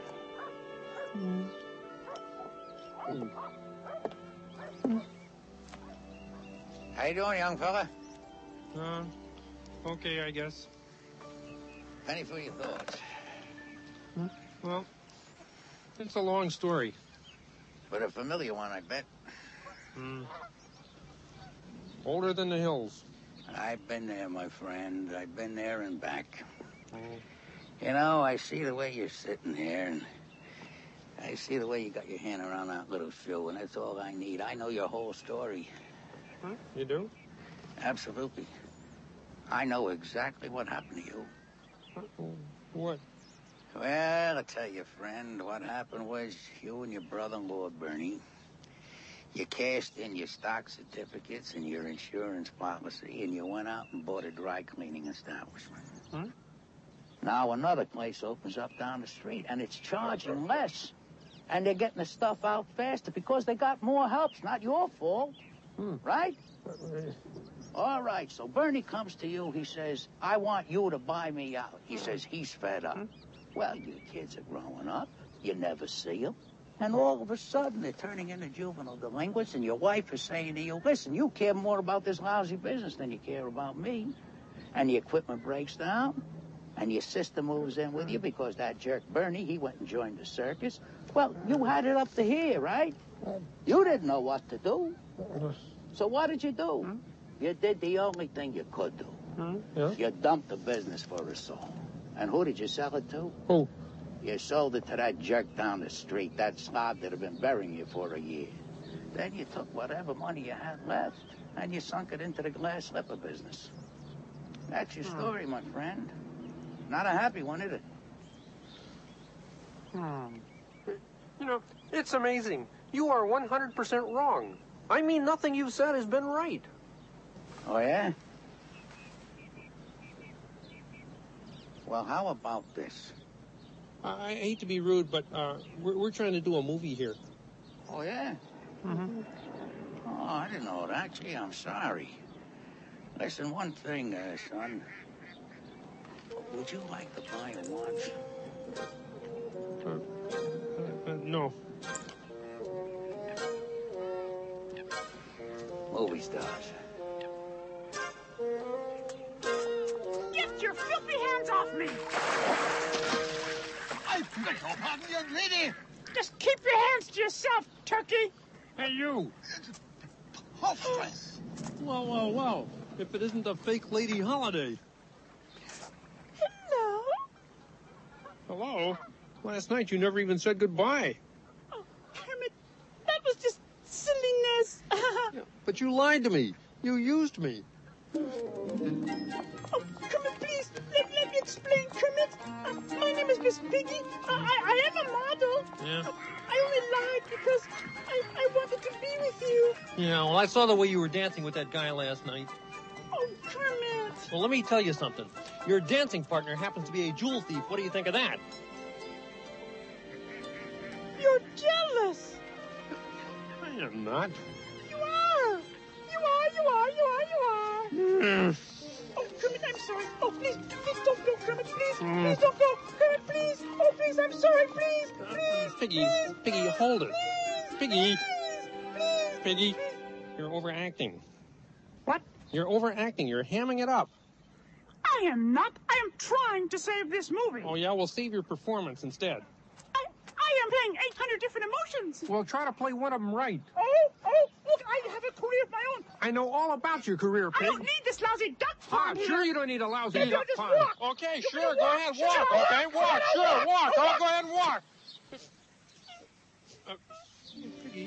How you doing, young fella? Uh, okay, I guess. Penny for your thoughts. Hmm? Well, it's a long story. But a familiar one, I bet. Hmm. Older than the hills. I've been there, my friend. I've been there and back. Oh. You know, I see the way you're sitting here, and I see the way you got your hand around that little shoe, and that's all I need. I know your whole story. Huh? You do? Absolutely. I know exactly what happened to you. What? Well, I tell you, friend, what happened was you and your brother, Lord Bernie, you cashed in your stock certificates and your insurance policy, and you went out and bought a dry cleaning establishment. Huh? Now another place opens up down the street, and it's charging less. And they're getting the stuff out faster because they got more help. It's not your fault, Hmm. right? All right, so Bernie comes to you. He says, I want you to buy me out. He says he's fed up. Well, you kids are growing up. You never see them. And all of a sudden, they're turning into juvenile delinquents, and your wife is saying to you, listen, you care more about this lousy business than you care about me. And the equipment breaks down, and your sister moves in with you because that jerk Bernie, he went and joined the circus. Well, you had it up to here, right? You didn't know what to do. So what did you do? You did the only thing you could do. Hmm? Yeah? You dumped the business for a soul. And who did you sell it to? Who? You sold it to that jerk down the street, that slob that had been burying you for a year. Then you took whatever money you had left, and you sunk it into the glass slipper business. That's your story, my friend. Not a happy one, is it? Hmm. You know, it's amazing. You are one hundred percent wrong. I mean, nothing you've said has been right. Oh, yeah? Well, how about this? I, I hate to be rude, but uh, we're, we're trying to do a movie here. Oh, yeah? Mm-hmm. Oh, I didn't know that. Gee, I'm sorry. Listen, one thing, uh, son. Would you like to buy a watch? Uh, uh, no. Movie stars. Get your filthy hands off me! I beg your pardon, young lady. Just keep your hands to yourself, turkey! Hey, you! Preposterous. Well, well, well. If it isn't the fake Lady Holiday. Hello? Hello? Last night you never even said goodbye. silliness. Yeah, but you lied to me. You used me. Oh, Kermit, please, let, let me explain, Kermit. Uh, my name is Miss Piggy. Uh, I, I am a model. Yeah? Uh, I only lied because I, I wanted to be with you. Yeah, well, I saw the way you were dancing with that guy last night. Oh, Kermit. Well, let me tell you something. Your dancing partner happens to be a jewel thief. What do you think of that? You're jealous. I am not. You are. You are, you are, you are, you are. Mm. Oh, Kermit, I'm sorry. Oh, please, please don't go, Kermit, please. Mm. Please don't go. Kermit, please. Oh, please, I'm sorry, please. Please, Piggy, please, Piggy, hold it. please, Piggy, please. Piggy, you're overacting. What? You're overacting. You're hamming it up. I am not. I am trying to save this movie. Oh, yeah? Well, save your performance instead. I, I am playing eight hundred different emotions. Well, try to play one of them right. Oh, oh, look, I have a career of my own. I know all about your career, Pig. I don't need this lousy duck Ah, pond here. sure you don't need a lousy You duck just pond. walk. Okay, You sure, can go walk. ahead, Sure, walk. walk. Okay, walk, Sure, sure, walk. walk. Oh, I'll walk. go ahead and walk. Uh, Piggy.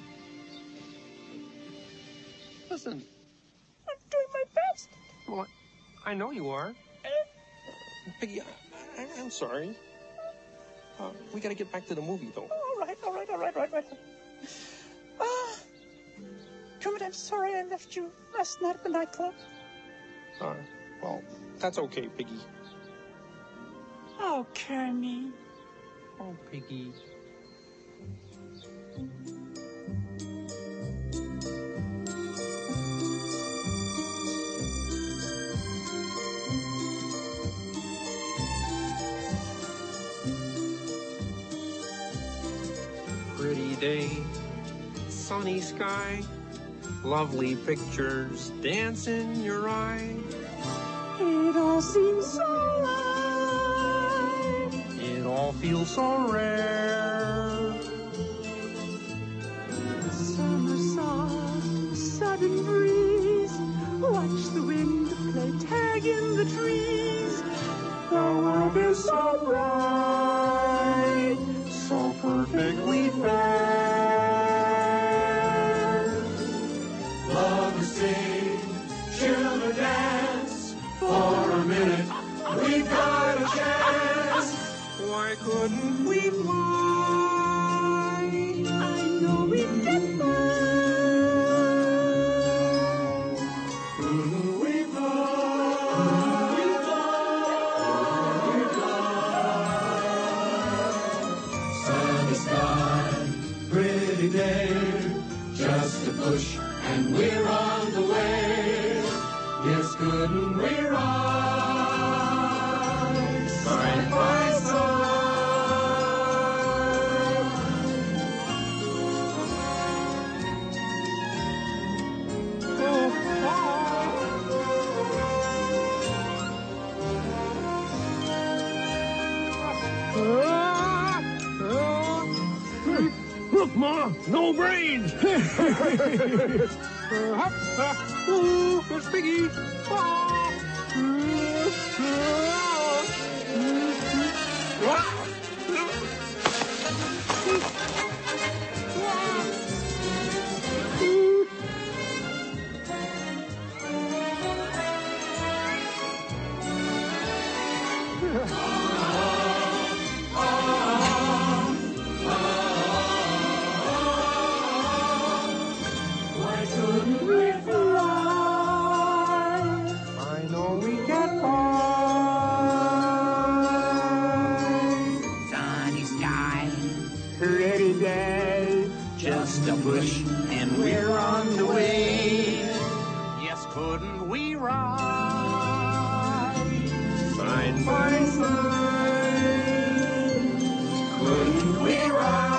Listen. I'm doing my best. Well, I know you are. Piggy, I, I, I'm sorry. Uh, we got to get back to the movie, though. All right, all right, all right, all right, all right. Ah, Kermit, I'm sorry I left you last night at the nightclub. Uh, well, that's okay, Piggy. Oh, Kermit. Oh, Piggy. Pretty day, sunny sky, lovely pictures dance in your eye. It all seems so right. It all feels so rare. Summer soft, sudden breeze. Watch the wind play tag in the trees. The world is so bright, so perfectly fair. Lovers sing, children dance. For a minute, we've got a chance. Why couldn't we fly? I know we can fly. Couldn't we fly? We fly. Sunny sky, pretty day. Just a push and we're on the way. Yes, couldn't we ride side by side? Look, Ma, no brains. Ooh, there's Piggy. Why couldn't we fly? I know we can fly. Sunny sky, Pretty day. just a push, and we're on the way. Yes, couldn't we ride Side by side. Couldn't we ride?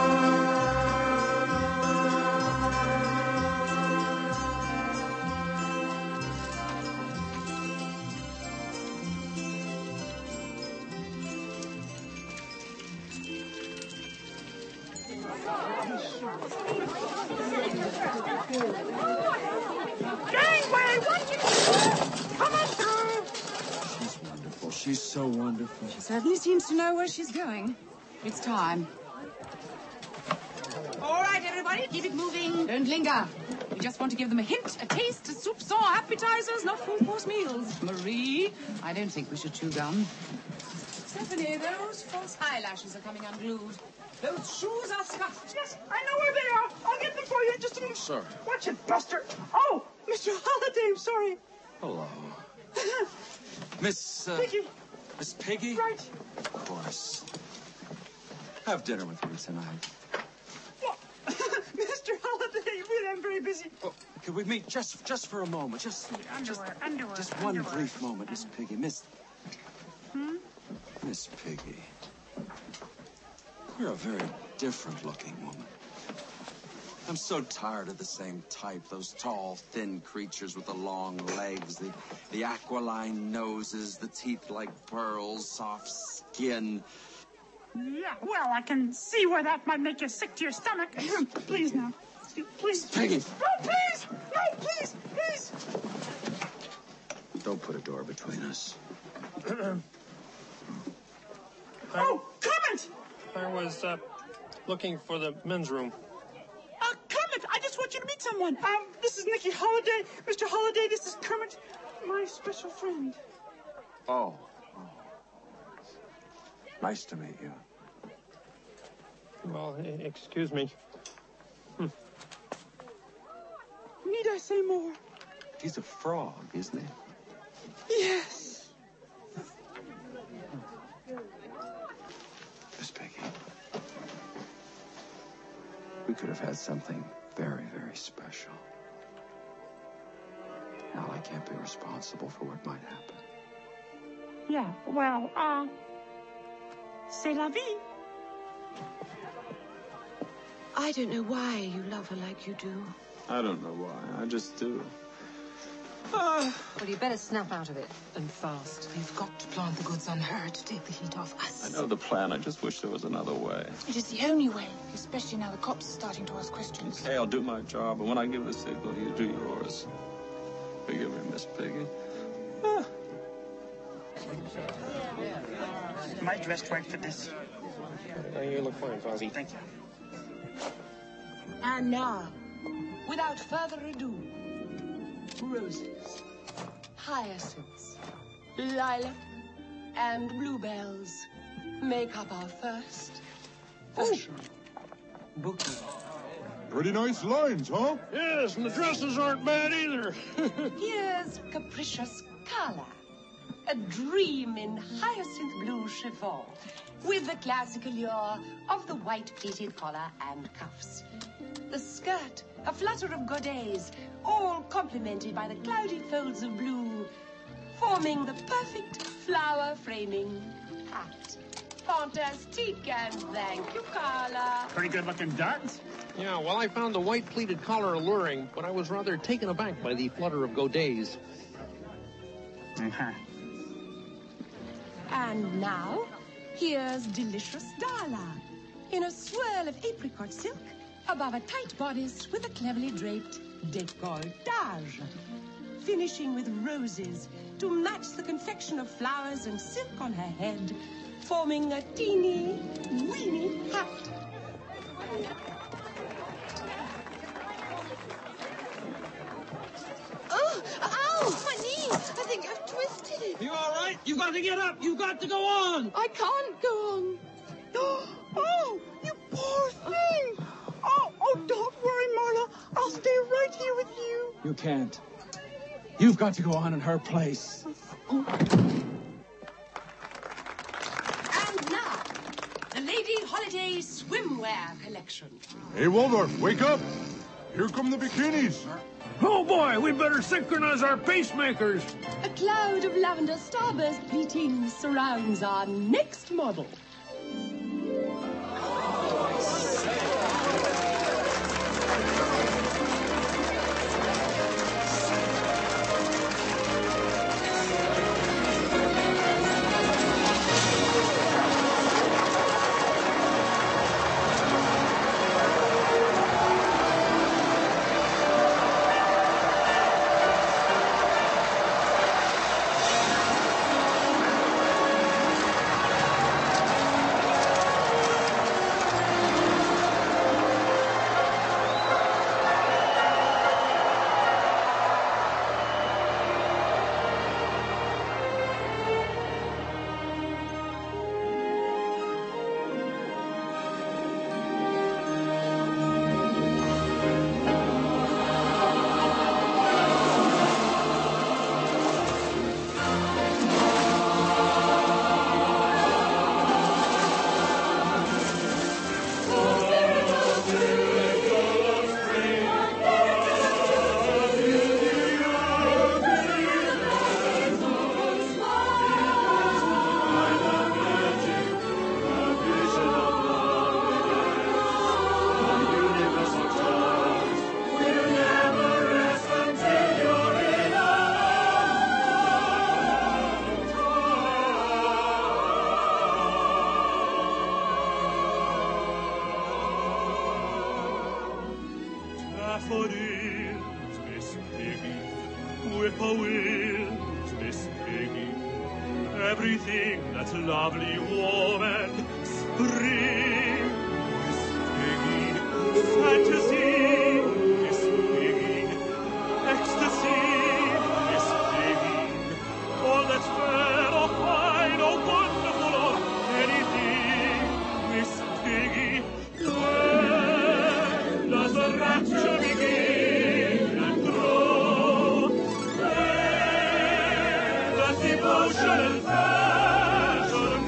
Gangway, watch it! Come on through! She's wonderful. She's so wonderful. She certainly seems to know where she's going. It's time. Oh, All right, everybody, keep it moving. Don't linger. We just want to give them a hint, a taste, a soup, or appetizers, not full-course meals. Marie, I don't think we should chew gum. Stephanie, those false eyelashes are coming unglued. Those shoes are scuffed. Yes, I know where they are. I'll get them for you in just a minute. Sir. Watch it, Buster. Oh, Mister Holiday, I'm sorry. Hello. Miss... Uh, Piggy. Miss Piggy? Right. Of course. Have dinner with me tonight. What? Mister Holiday, really, I'm very busy. Oh, could we meet just just for a moment? Just... Underwear, just, underwear, Just one underwear. brief moment, Miss Piggy. Miss... Hmm? Miss Piggy. You're a very different-looking woman. I'm so tired of the same type. Those tall, thin creatures with the long legs, the, the aquiline noses, the teeth like pearls, soft skin. Yeah, well, I can see where that might make you sick to your stomach. Please, now. Please. Piggy. No, please. No, please. Please. Don't put a door between us. Oh, Kermit! I was uh, looking for the men's room. Uh, Kermit, I just want you to meet someone. Um, this is Nicky Holiday. Mister Holiday, this is Kermit, my special friend. Oh. oh. Nice to meet you. Well, e- excuse me. Hmm. Need I say more? He's a frog, isn't he? Yes. Miss Piggy. We could have had something very, very special. Now I can't be responsible for what might happen. Yeah, well, uh, c'est la vie. I don't know why you love her like you do. I don't know why. I just do. Well, you better snap out of it, and fast. We've got to plant the goods on her to take the heat off us. I know the plan. I just wish there was another way. It is the only way, especially now the cops are starting to ask questions. Hey, I'll do my job, and when I give the signal, you do yours. Forgive me, Miss Piggy. Ah. My dress right for this. Uh, you look fine, Fozzie. Thank you. And now, without further ado, roses, hyacinths, lilac, and bluebells make up our first fashion bouquet. Pretty nice lines, huh? Yes, and the dresses aren't bad either. Here's capricious color, a dream in hyacinth blue chiffon, with the classic allure of the white pleated collar and cuffs. The skirt, a flutter of godets, all complemented by the cloudy folds of blue, forming the perfect flower framing hat. Fantastique, and thank you, Carla. Pretty good looking duds. Yeah, well, I found the white pleated collar alluring, but I was rather taken aback by the flutter of godets. Uh-huh. And now, here's delicious Darla, in a swirl of apricot silk, above a tight bodice with a cleverly draped décolletage, finishing with roses to match the confection of flowers and silk on her head, forming a teeny, weeny hat. Oh, ow, my knee. I think I've twisted it. You all right? You've got to get up. You've got to go on. I can't go on. Oh, you poor thing. Oh, oh, don't worry, Marla. I'll stay right here with you. You can't. You've got to go on in her place. And now, the Lady Holiday swimwear collection. Hey, Waldorf, wake up! Here come the bikinis! Oh boy, we better synchronize our pacemakers! A cloud of lavender starburst pleating surrounds our next model. everything that's lovely, warm, and spring. Miss Piggy, fantasy, Miss Piggy, ecstasy, Miss Piggy, all that's fair or fine or wonderful or anything, Miss Piggy. Where does the rapture begin and grow? Where does devotion and passion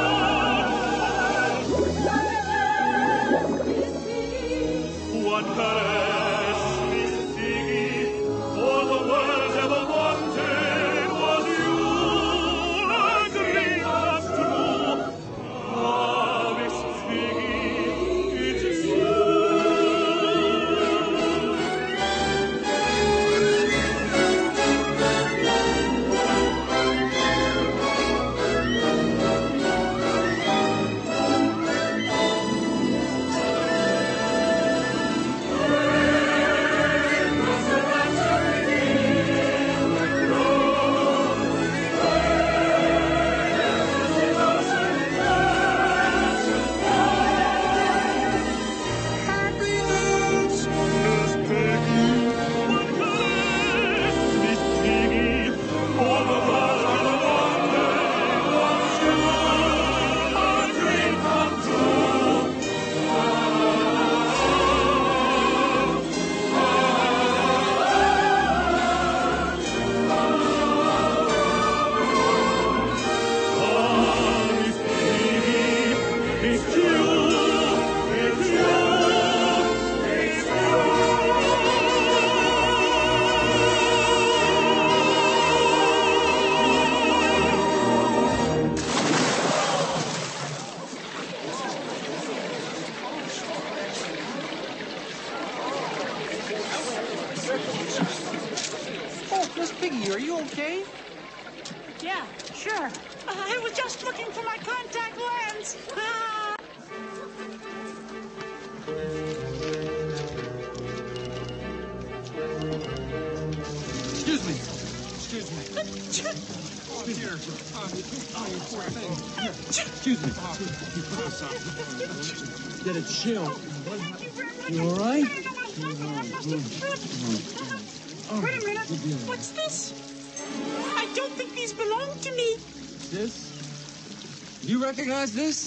grow? One caress, Miss Piggy, all the world ever wanted was you. A dream that's true. Ah, Miss Piggy, it is you. Happiness, Miss Piggy, one caress, Miss Piggy, all the world ever wanted was you. A dream come true. Ah, Miss Piggy, it's you, it's you, it's Oh, Miss Piggy, are you okay? Yeah, sure. I was just looking for my contact lens. Ah! Excuse me. Excuse me. Oh, dear. Uh, oh, you poor thing. Here. Excuse me. Get a chill. You all right? Wait a minute. What's this? I don't think these belong to me. This? You recognize this?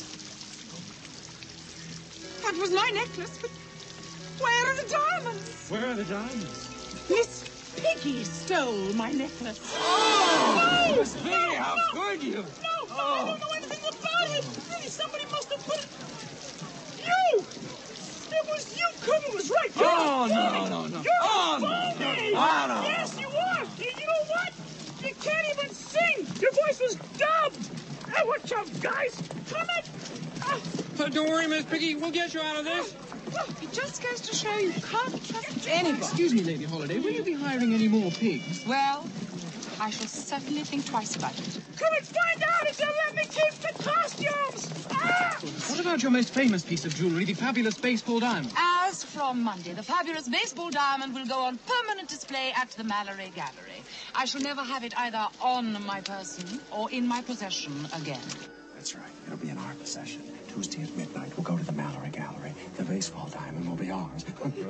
That was my necklace, but where are the diamonds? Where are the diamonds? Miss Piggy stole my necklace. Oh! No! Miss Piggy, No! how No! could you? No! No! I don't know anything about it. Really, somebody must have put it. You! It was you, Cooper was right. You're Oh, a no, phony. no, no. You're Oh, a no. phony. Oh, no. Yes, you are. You, you know what? You can't even sing. Your voice was dubbed. Hey, watch out, guys. Come it. Ah. Uh, don't worry, Miss Piggy. We'll get you out of this. It just goes to show you can't trust anybody. Excuse me, Lady Holiday. Will you be hiring any more pigs? Well, I shall certainly think twice about it. Come and find out if they'll let me keep the costumes. Ah! What about your most famous piece of jewelry, the fabulous baseball diamond? As from Monday, the fabulous baseball diamond will go on permanent display at the Mallory Gallery. I shall never have it either on my person or in my possession again. That's right. It'll be in our possession. Tuesday at midnight, we'll go to the Mallory Gallery. The baseball diamond will be ours.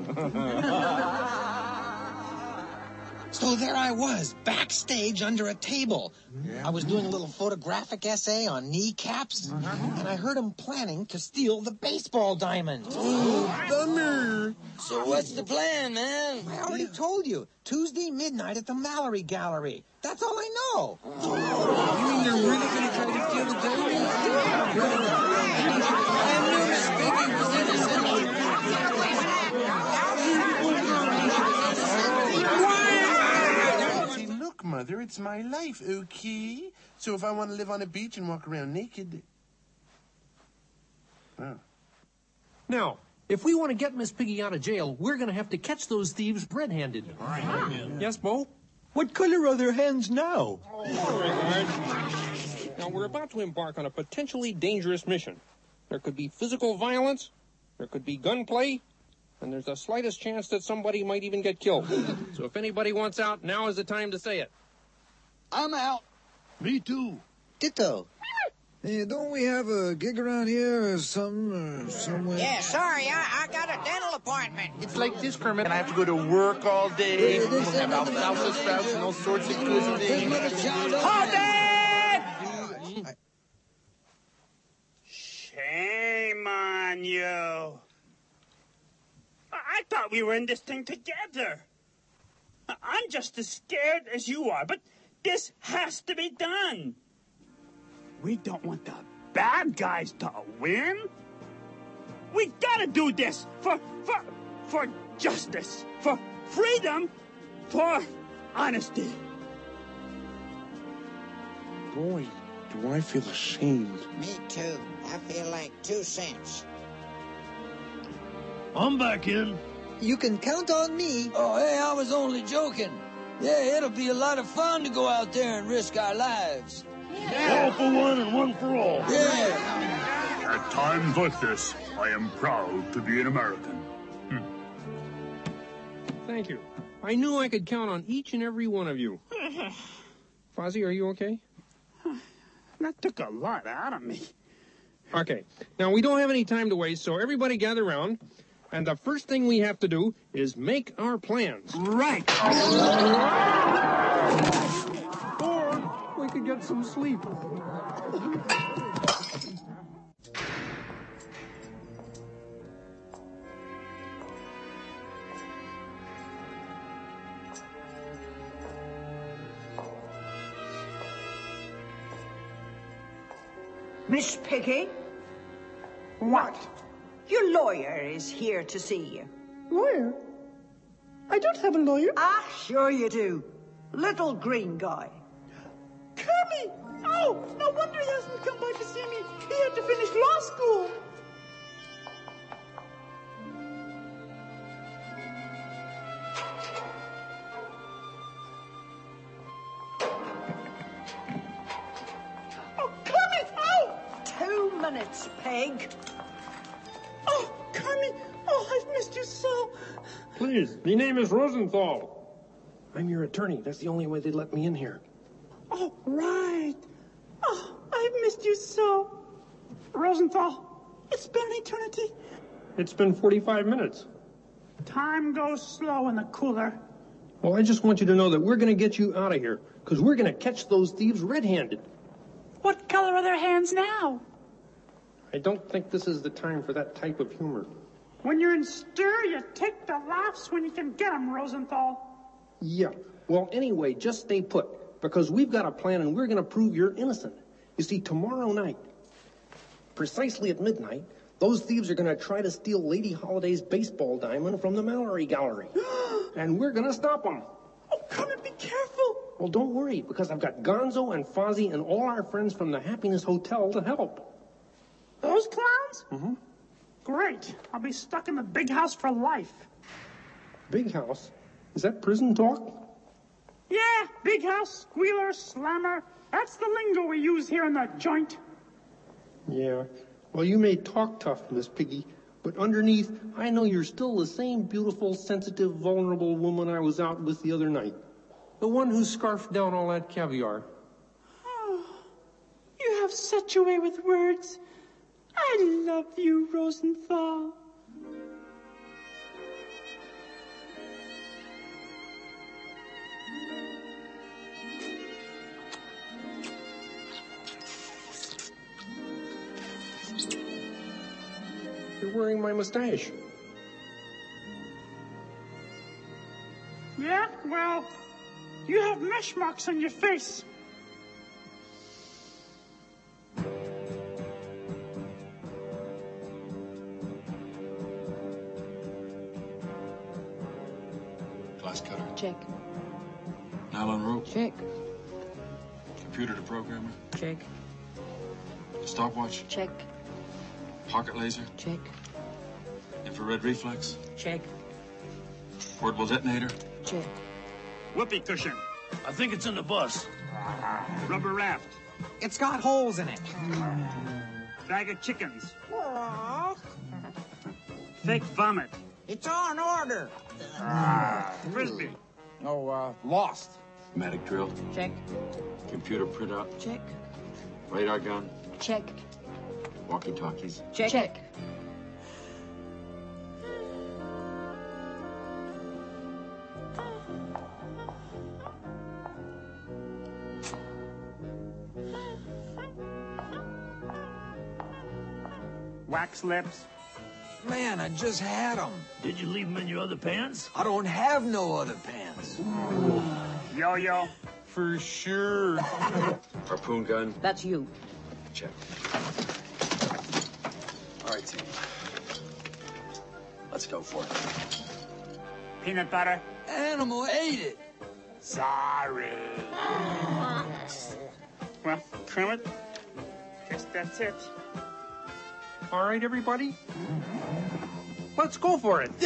So there I was, backstage under a table. Yeah. I was doing a little photographic essay on kneecaps, and I heard him planning to steal the baseball diamond. Oh, bummer. So what's the plan, man? I already told you. Tuesday midnight at the Mallory Gallery. That's all I know. You mean they're really going to try to steal the diamond? I knew Miss Piggy was innocent. See, look, Mother, it's my life, okay? So if I want to live on a beach and walk around naked... Oh. Now, if we want to get Miss Piggy out of jail, we're going to have to catch those thieves red-handed. All right. Yes, Bo? What color are their hands now? Now, we're about to embark on a potentially dangerous mission. There could be physical violence, there could be gunplay, and there's the slightest chance that somebody might even get killed. So if anybody wants out, now is the time to say it. I'm out. Me too. Ditto. Hey, don't we have a gig around here or something or somewhere? Yeah, sorry, I, I got a dental appointment. It's like this, Kermit, and I have to go to work all day. We'll have alfalfa sprouts and all sorts of good things. Hold it! Shame on you. I thought we were in this thing together. I'm just as scared as you are, but this has to be done. We don't want the bad guys to win. We gotta do this for, for, for justice, for freedom, for honesty. Boy, do I feel ashamed. Me too. I feel like two cents. I'm back in. You can count on me. Oh, hey, I was only joking. Yeah, it'll be a lot of fun to go out there and risk our lives. Yeah. All for one and one for all. Yeah. At times like this, I am proud to be an American. Hmm. Thank you. I knew I could count on each and every one of you. Fozzie, are you okay? That took a lot out of me. Okay. Now, we don't have any time to waste, so everybody gather around. And the first thing we have to do is make our plans. Right. Or we could get some sleep. Miss Piggy? What? Your lawyer is here to see you. Lawyer? I don't have a lawyer. Ah, sure you do. Little green guy. Kermit! Oh, no wonder he hasn't come by to see me. He had to finish law school. Oh, Kermit! Oh! Two minutes, Peg. Oh, Kermit! Oh, I've missed you so. Please, the name is Rosenthal. I'm your attorney. That's the only way they let me in here. Oh, right. Oh, I've missed you so. Rosenthal, it's been an eternity. It's been forty-five minutes. Time goes slow in the cooler. Well, I just want you to know that we're going to get you out of here, because we're going to catch those thieves red-handed. What color are their hands now? I don't think this is the time for that type of humor. When you're in stir, you take the laughs when you can get them, Rosenthal. Yeah. Well, anyway, just stay put, because we've got a plan and we're going to prove you're innocent. You see, tomorrow night, precisely at midnight, those thieves are going to try to steal Lady Holiday's baseball diamond from the Mallory Gallery. And we're going to stop them. Oh, come and be careful. Well, don't worry, because I've got Gonzo and Fozzie and all our friends from the Happiness Hotel to help. Those clowns? Mm-hmm. Great. I'll be stuck in the big house for life. Big house? Is that prison talk? Yeah, big house, squealer, slammer. That's the lingo we use here in the joint. Yeah. Well, you may talk tough, Miss Piggy, but underneath, I know you're still the same beautiful, sensitive, vulnerable woman I was out with the other night. The one who scarfed down all that caviar. Oh, you have such a way with words. I love you, Rosenthal. You're wearing my mustache. Yeah, well, you have mesh marks on your face. Glass cutter. Check. Nylon rope. Check. Computer to programmer. Check. Stopwatch. Check. Pocket laser. Check. Infrared reflex. Check. Portable detonator. Check. Whoopee cushion. I think it's in the bus. Rubber raft. It's got holes in it. Bag of chickens. Aww. Fake vomit. It's on order. Frisbee. Oh, uh, lost. Pneumatic drill. Check. Computer printout. Check. Radar gun. Check. Walkie-talkies. Check. Check. Wax lips. Man, I just had them. Did you leave them in your other pants? I don't have no other pants. Yo-yo. For sure. Harpoon gun. That's you. Check. All right, team. Let's go for it. Peanut butter. Animal ate it. Sorry. Well, Kermit, guess that's it. All right, everybody? Let's go for it.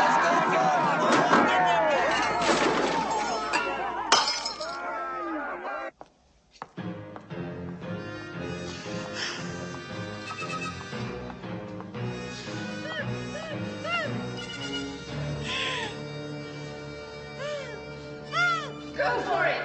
Go for it!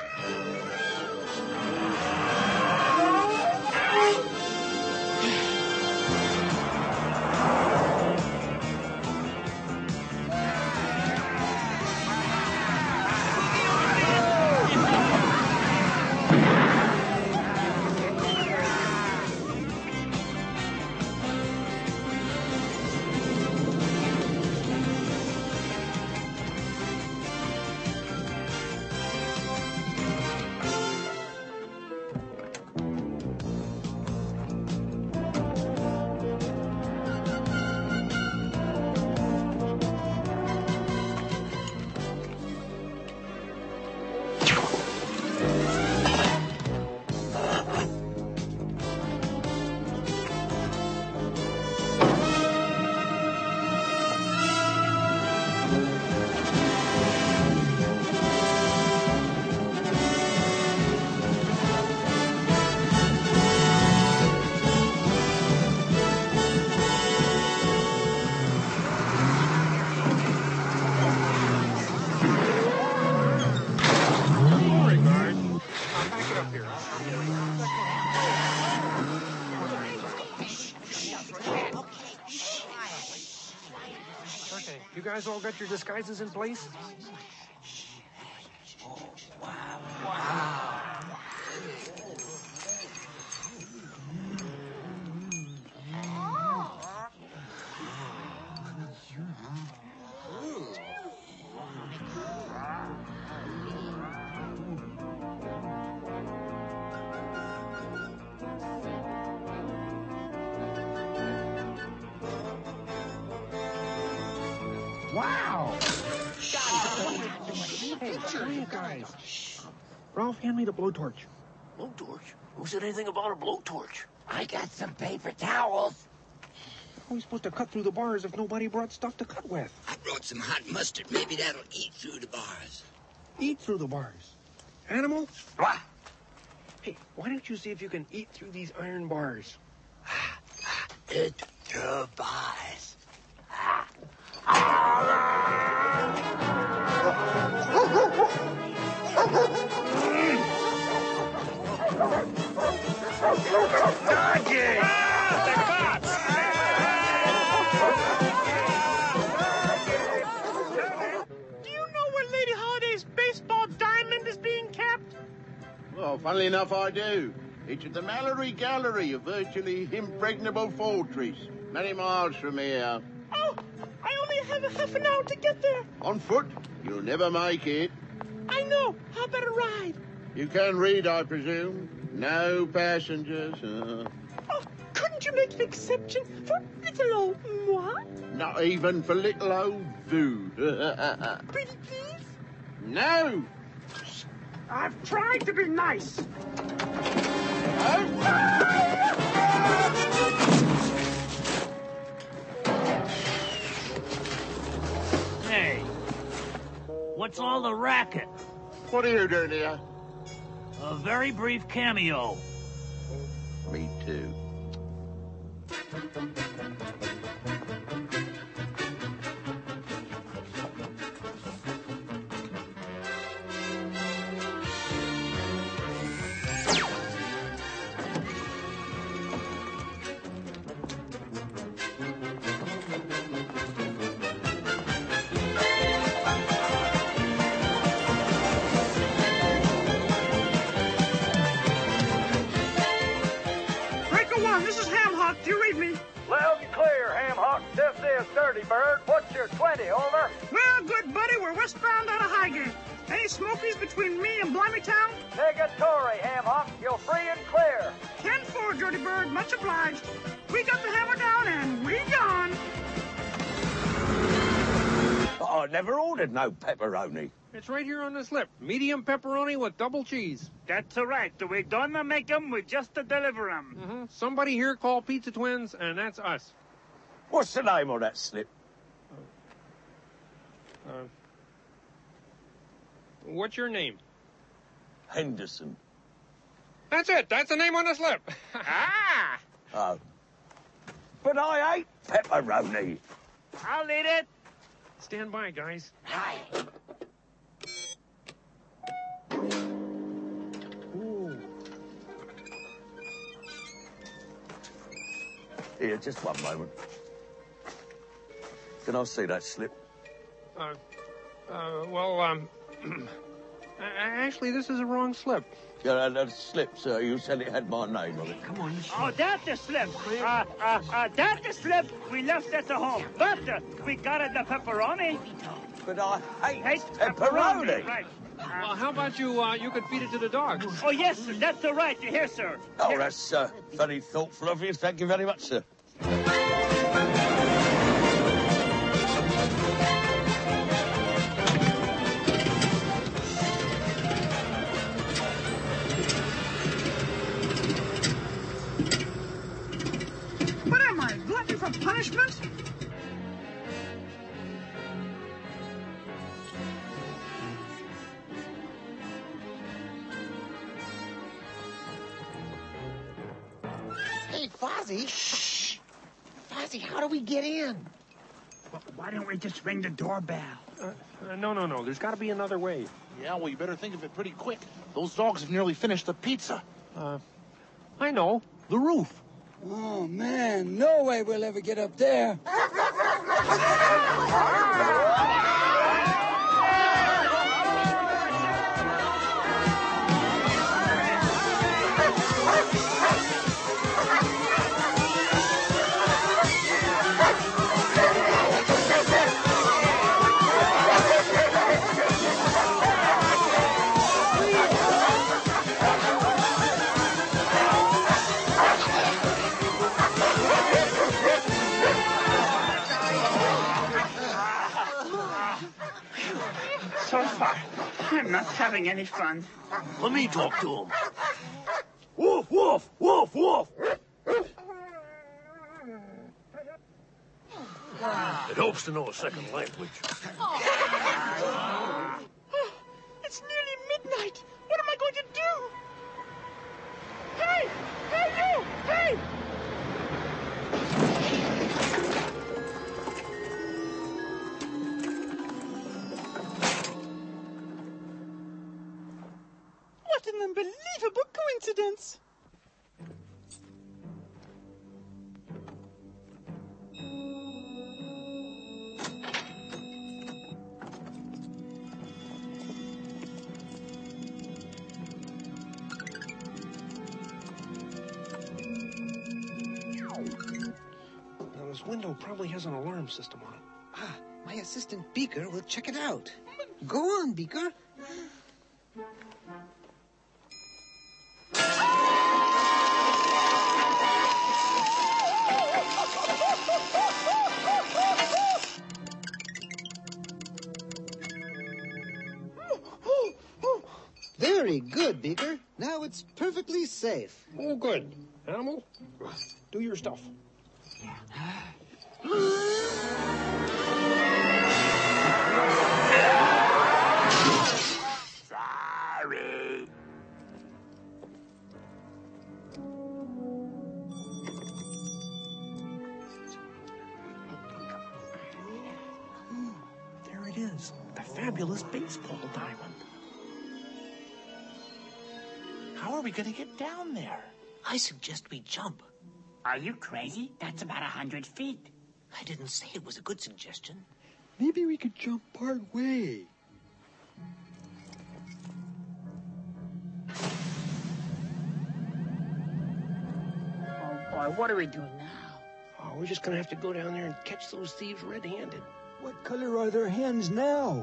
You guys all got your disguises in place? Wow! Hey, quiet, guys. Ralph, hand me the blowtorch. Blowtorch? Who said anything about a blowtorch? I got some paper towels. How are we supposed to cut through the bars if nobody brought stuff to cut with? I brought some hot mustard. Maybe that'll eat through the bars. Eat through the bars? Animal? What? Hey, why don't you see if you can eat through these iron bars? Eat through bars. Dodgy! The cops! Do you know where Lady Holiday's baseball diamond is being kept? Well, funnily enough, I do. It's at the Mallory Gallery, a virtually impregnable fortress, many miles from here. Oh, I only have a half an hour to get there. On foot, you'll never make it. I know. How about a ride? You can read, I presume. No passengers. Uh, Oh, couldn't you make an exception for little old moi? not even for little old food. Pretty please? No! I've tried to be nice. Hey, what's all the racket? What are you doing here? A very brief cameo. Me too. is Dirty Bird. What's your twenty, over? Well, good buddy, we're westbound out of Highgate. Any smokies between me and Blimeytown? Negatory, ham hock. You're free and clear. ten four, Dirty Bird. Much obliged. We got the hammer down and we gone. Oh, I never ordered no pepperoni. It's right here on the slip. Medium pepperoni with double cheese. That's all right. We don't make them, we just deliver them. Mm-hmm. Somebody here called Pizza Twins, and that's us. What's the name on that slip? Uh, what's your name? Henderson. That's it. That's the name on the slip. Ah! Oh. But I ate pepperoni. I'll eat it. Stand by, guys. Hi. Here, just one moment. Can I see that slip? Uh, uh, well, um, actually, this is a wrong slip. Yeah, that, that slip, sir. You said it had my name on it. Come on. Oh, that's the slip. Uh, uh, uh, that's the slip we left at the home. But uh, we got it the pepperoni. But I hate, hate pepperoni. pepperoni. Right. Well, how about you, uh, you could feed it to the dogs? Oh, yes, that's all right. Here, sir. Oh, Here. that's uh, very thoughtful of you. Thank you very much, sir. What am I, glutton for punishment? Hey, Fozzie. Shh. Fozzie, how do we get in? Well, why don't we just ring the doorbell? Uh, uh, no, no, no. There's got to be another way. Yeah, well, you better think of it pretty quick. Those dogs have nearly finished the pizza. Uh, I know. The roof. Oh, man. No way we'll ever get up there. So far, I'm not having any fun. Let me talk to him. Woof, woof, woof, woof. It helps to know a second language. It's nearly midnight. What am I going to do? Hey! Hey, you! Hey! What an unbelievable coincidence! Now, this window probably has an alarm system on it. Ah, my assistant Beaker will check it out. Go on, Beaker. Very good, Beaker. Now it's perfectly safe. Oh, good. Animal, do your stuff. Sorry. There it is. The fabulous baseball diamond. How are we going to get down there? I suggest we jump. Are you crazy? That's about a hundred feet. I didn't say it was a good suggestion. Maybe we could jump part way. Oh, boy, what are we doing now? Oh, we're just gonna have to go down there and catch those thieves red-handed. What color are their hands now?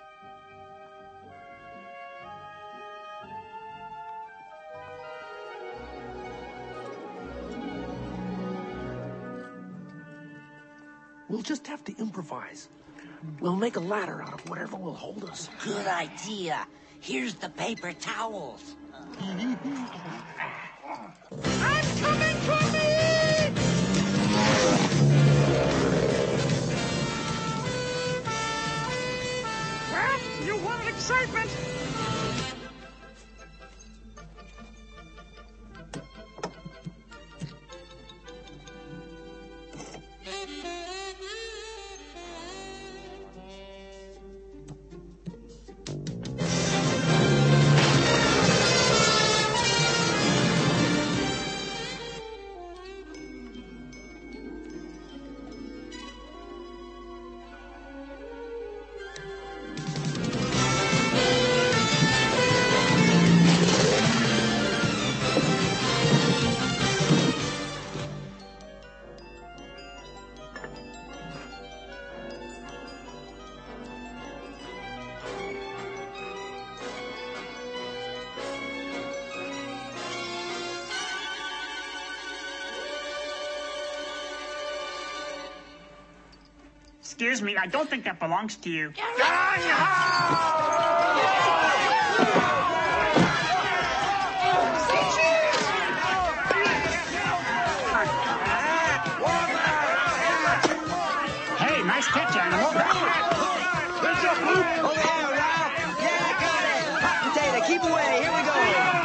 We'll just have to improvise. We'll make a ladder out of whatever will hold us. Good idea. Here's the paper towels. I'm coming for me! Well, you wanted excitement. Excuse me, I don't think that belongs to you. Hey, nice catch, animal. Oh, yeah, Ralph. Yeah, I got it. Hot potato, keep away. Here we go.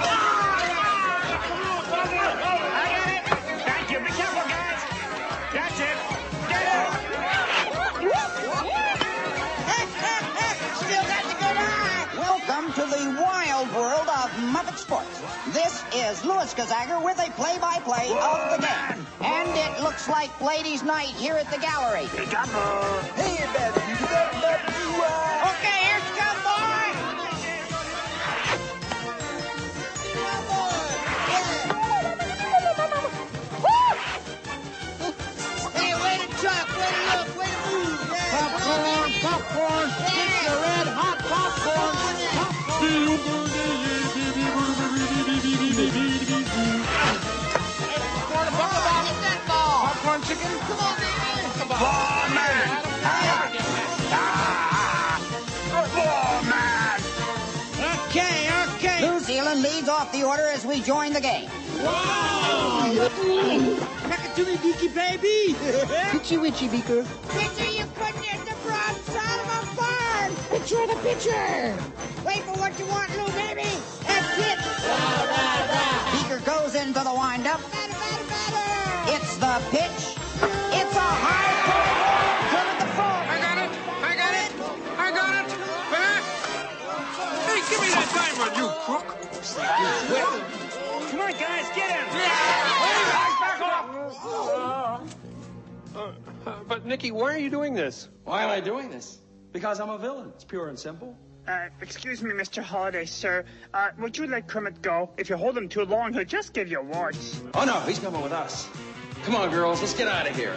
I got it. Thank you. Be careful, guys. That's it. Get it. Still got the good eye. Welcome to the wild world of Muppet Sports. This is Louis Kazager with a play-by-play of the game. And it looks like ladies' night here at the gallery. Hey, baby. Okay, here she comes, boy. Hey, way to truck, way to look, way to move. Yeah. Popcorn, popcorn, get your red hot popcorn. Popcorn chicken. Come on, baby. Come on. Ball man. Ball man. Okay, okay. New Zealand leads off the order as we join the game. Nakatumi Beaky, baby. Pitchy witchy beaker. Pitcher, you put me at the broadside of a barn. Pitcher the pitcher. Wait for what you want, little baby. That's it. Rah, rah, rah. Beaker goes into the windup. Batter, batter, batter. It's the pitch. It's a high ball to the phone. I got it. I got it. I got it. Back. Hey, give me that diamond, you crook. Come on, guys, get him. Uh, uh, but, Nicky, why are you doing this? Why am I doing this? Because I'm a villain. It's pure and simple. Uh, excuse me, Mister Holiday, sir. Uh, would you let Kermit go? If you hold him too long, he'll just give you warts. Oh, no, he's coming with us. Come on, girls, let's get out of here.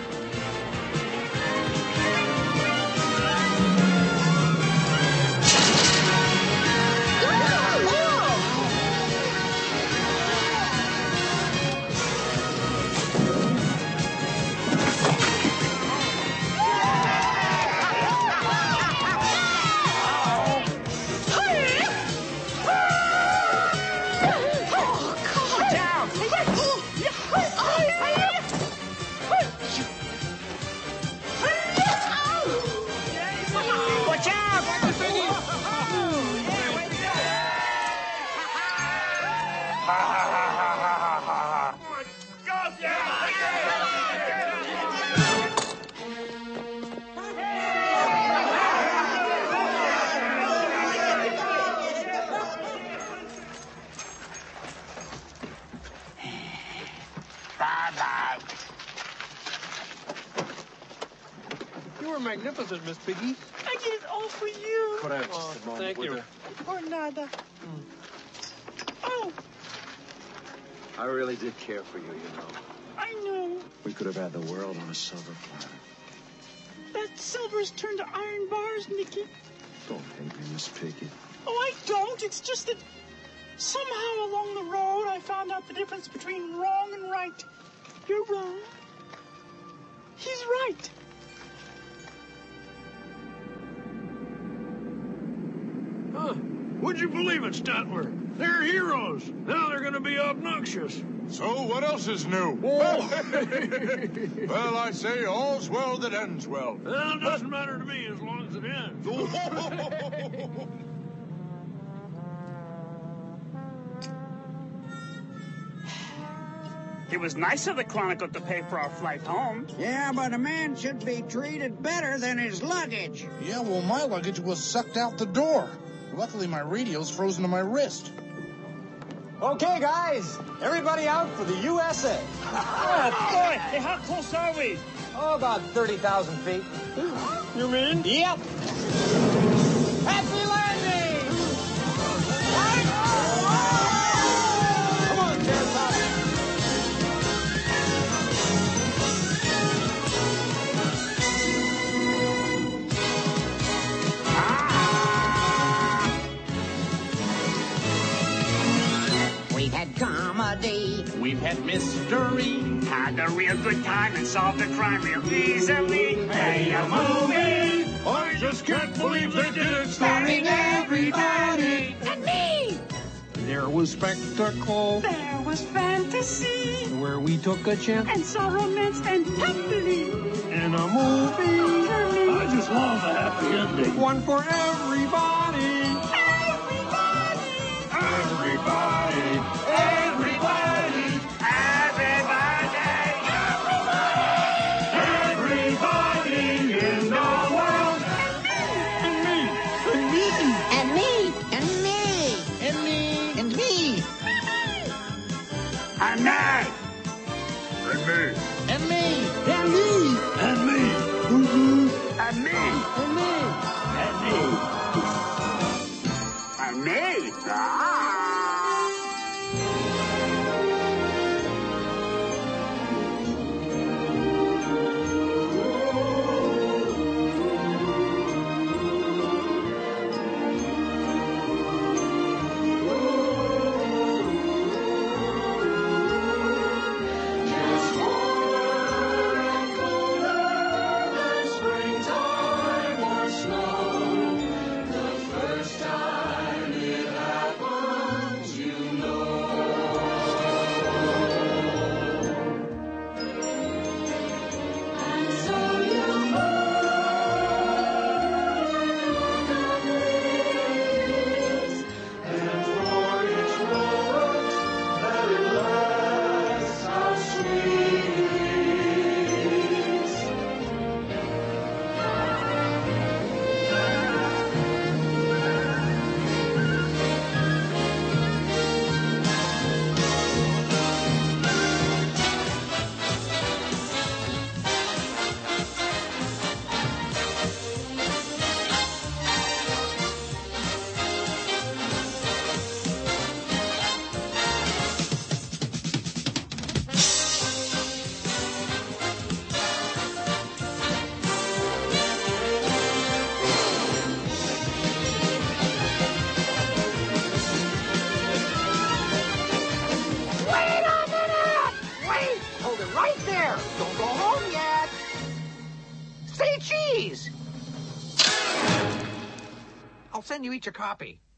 You were magnificent, Miss Piggy. I did it all for you. Could I have just a moment Thank with you. her? Or nada. Oh. I really did care for you, you know. I know. We could have had the world on a silver platter. That silver's turned to iron bars, Nicky. Don't hate me, Miss Piggy. Oh, I don't. It's just that somehow along the road I found out the difference between wrong and right. You're wrong. He's right. Huh. Would you believe it, Statler? They're heroes. Now they're going to be obnoxious. So what else is new? Well, I say all's well that ends well. Well, it doesn't matter to me as long as it ends. It was nice of the Chronicle to pay for our flight home. Yeah, but a man should be treated better than his luggage. Yeah, well, my luggage was sucked out the door. Luckily, my radio's frozen to my wrist. Okay, guys, everybody out for the U S A. Oh, boy, hey, how close are we? Oh, about thirty thousand feet. You mean? Yep. Happy landing! Come on, Jen. We've had comedy. We've had mystery. Had a real good time and solved a crime real easily. Hey, a movie! I just can't believe they did it. Starring everybody. And me! There was spectacle. There was fantasy. Where we took a chance. And saw romance and happily. In a movie. I just love a happy ending. One for everybody. Everybody. Everybody. Everybody! Everybody in the world. And me. And me. And me. And me. And me. And me. And me! And me. And me. And me. And me. And me! And me. And me! And me! Ah! I'll send you each a copy.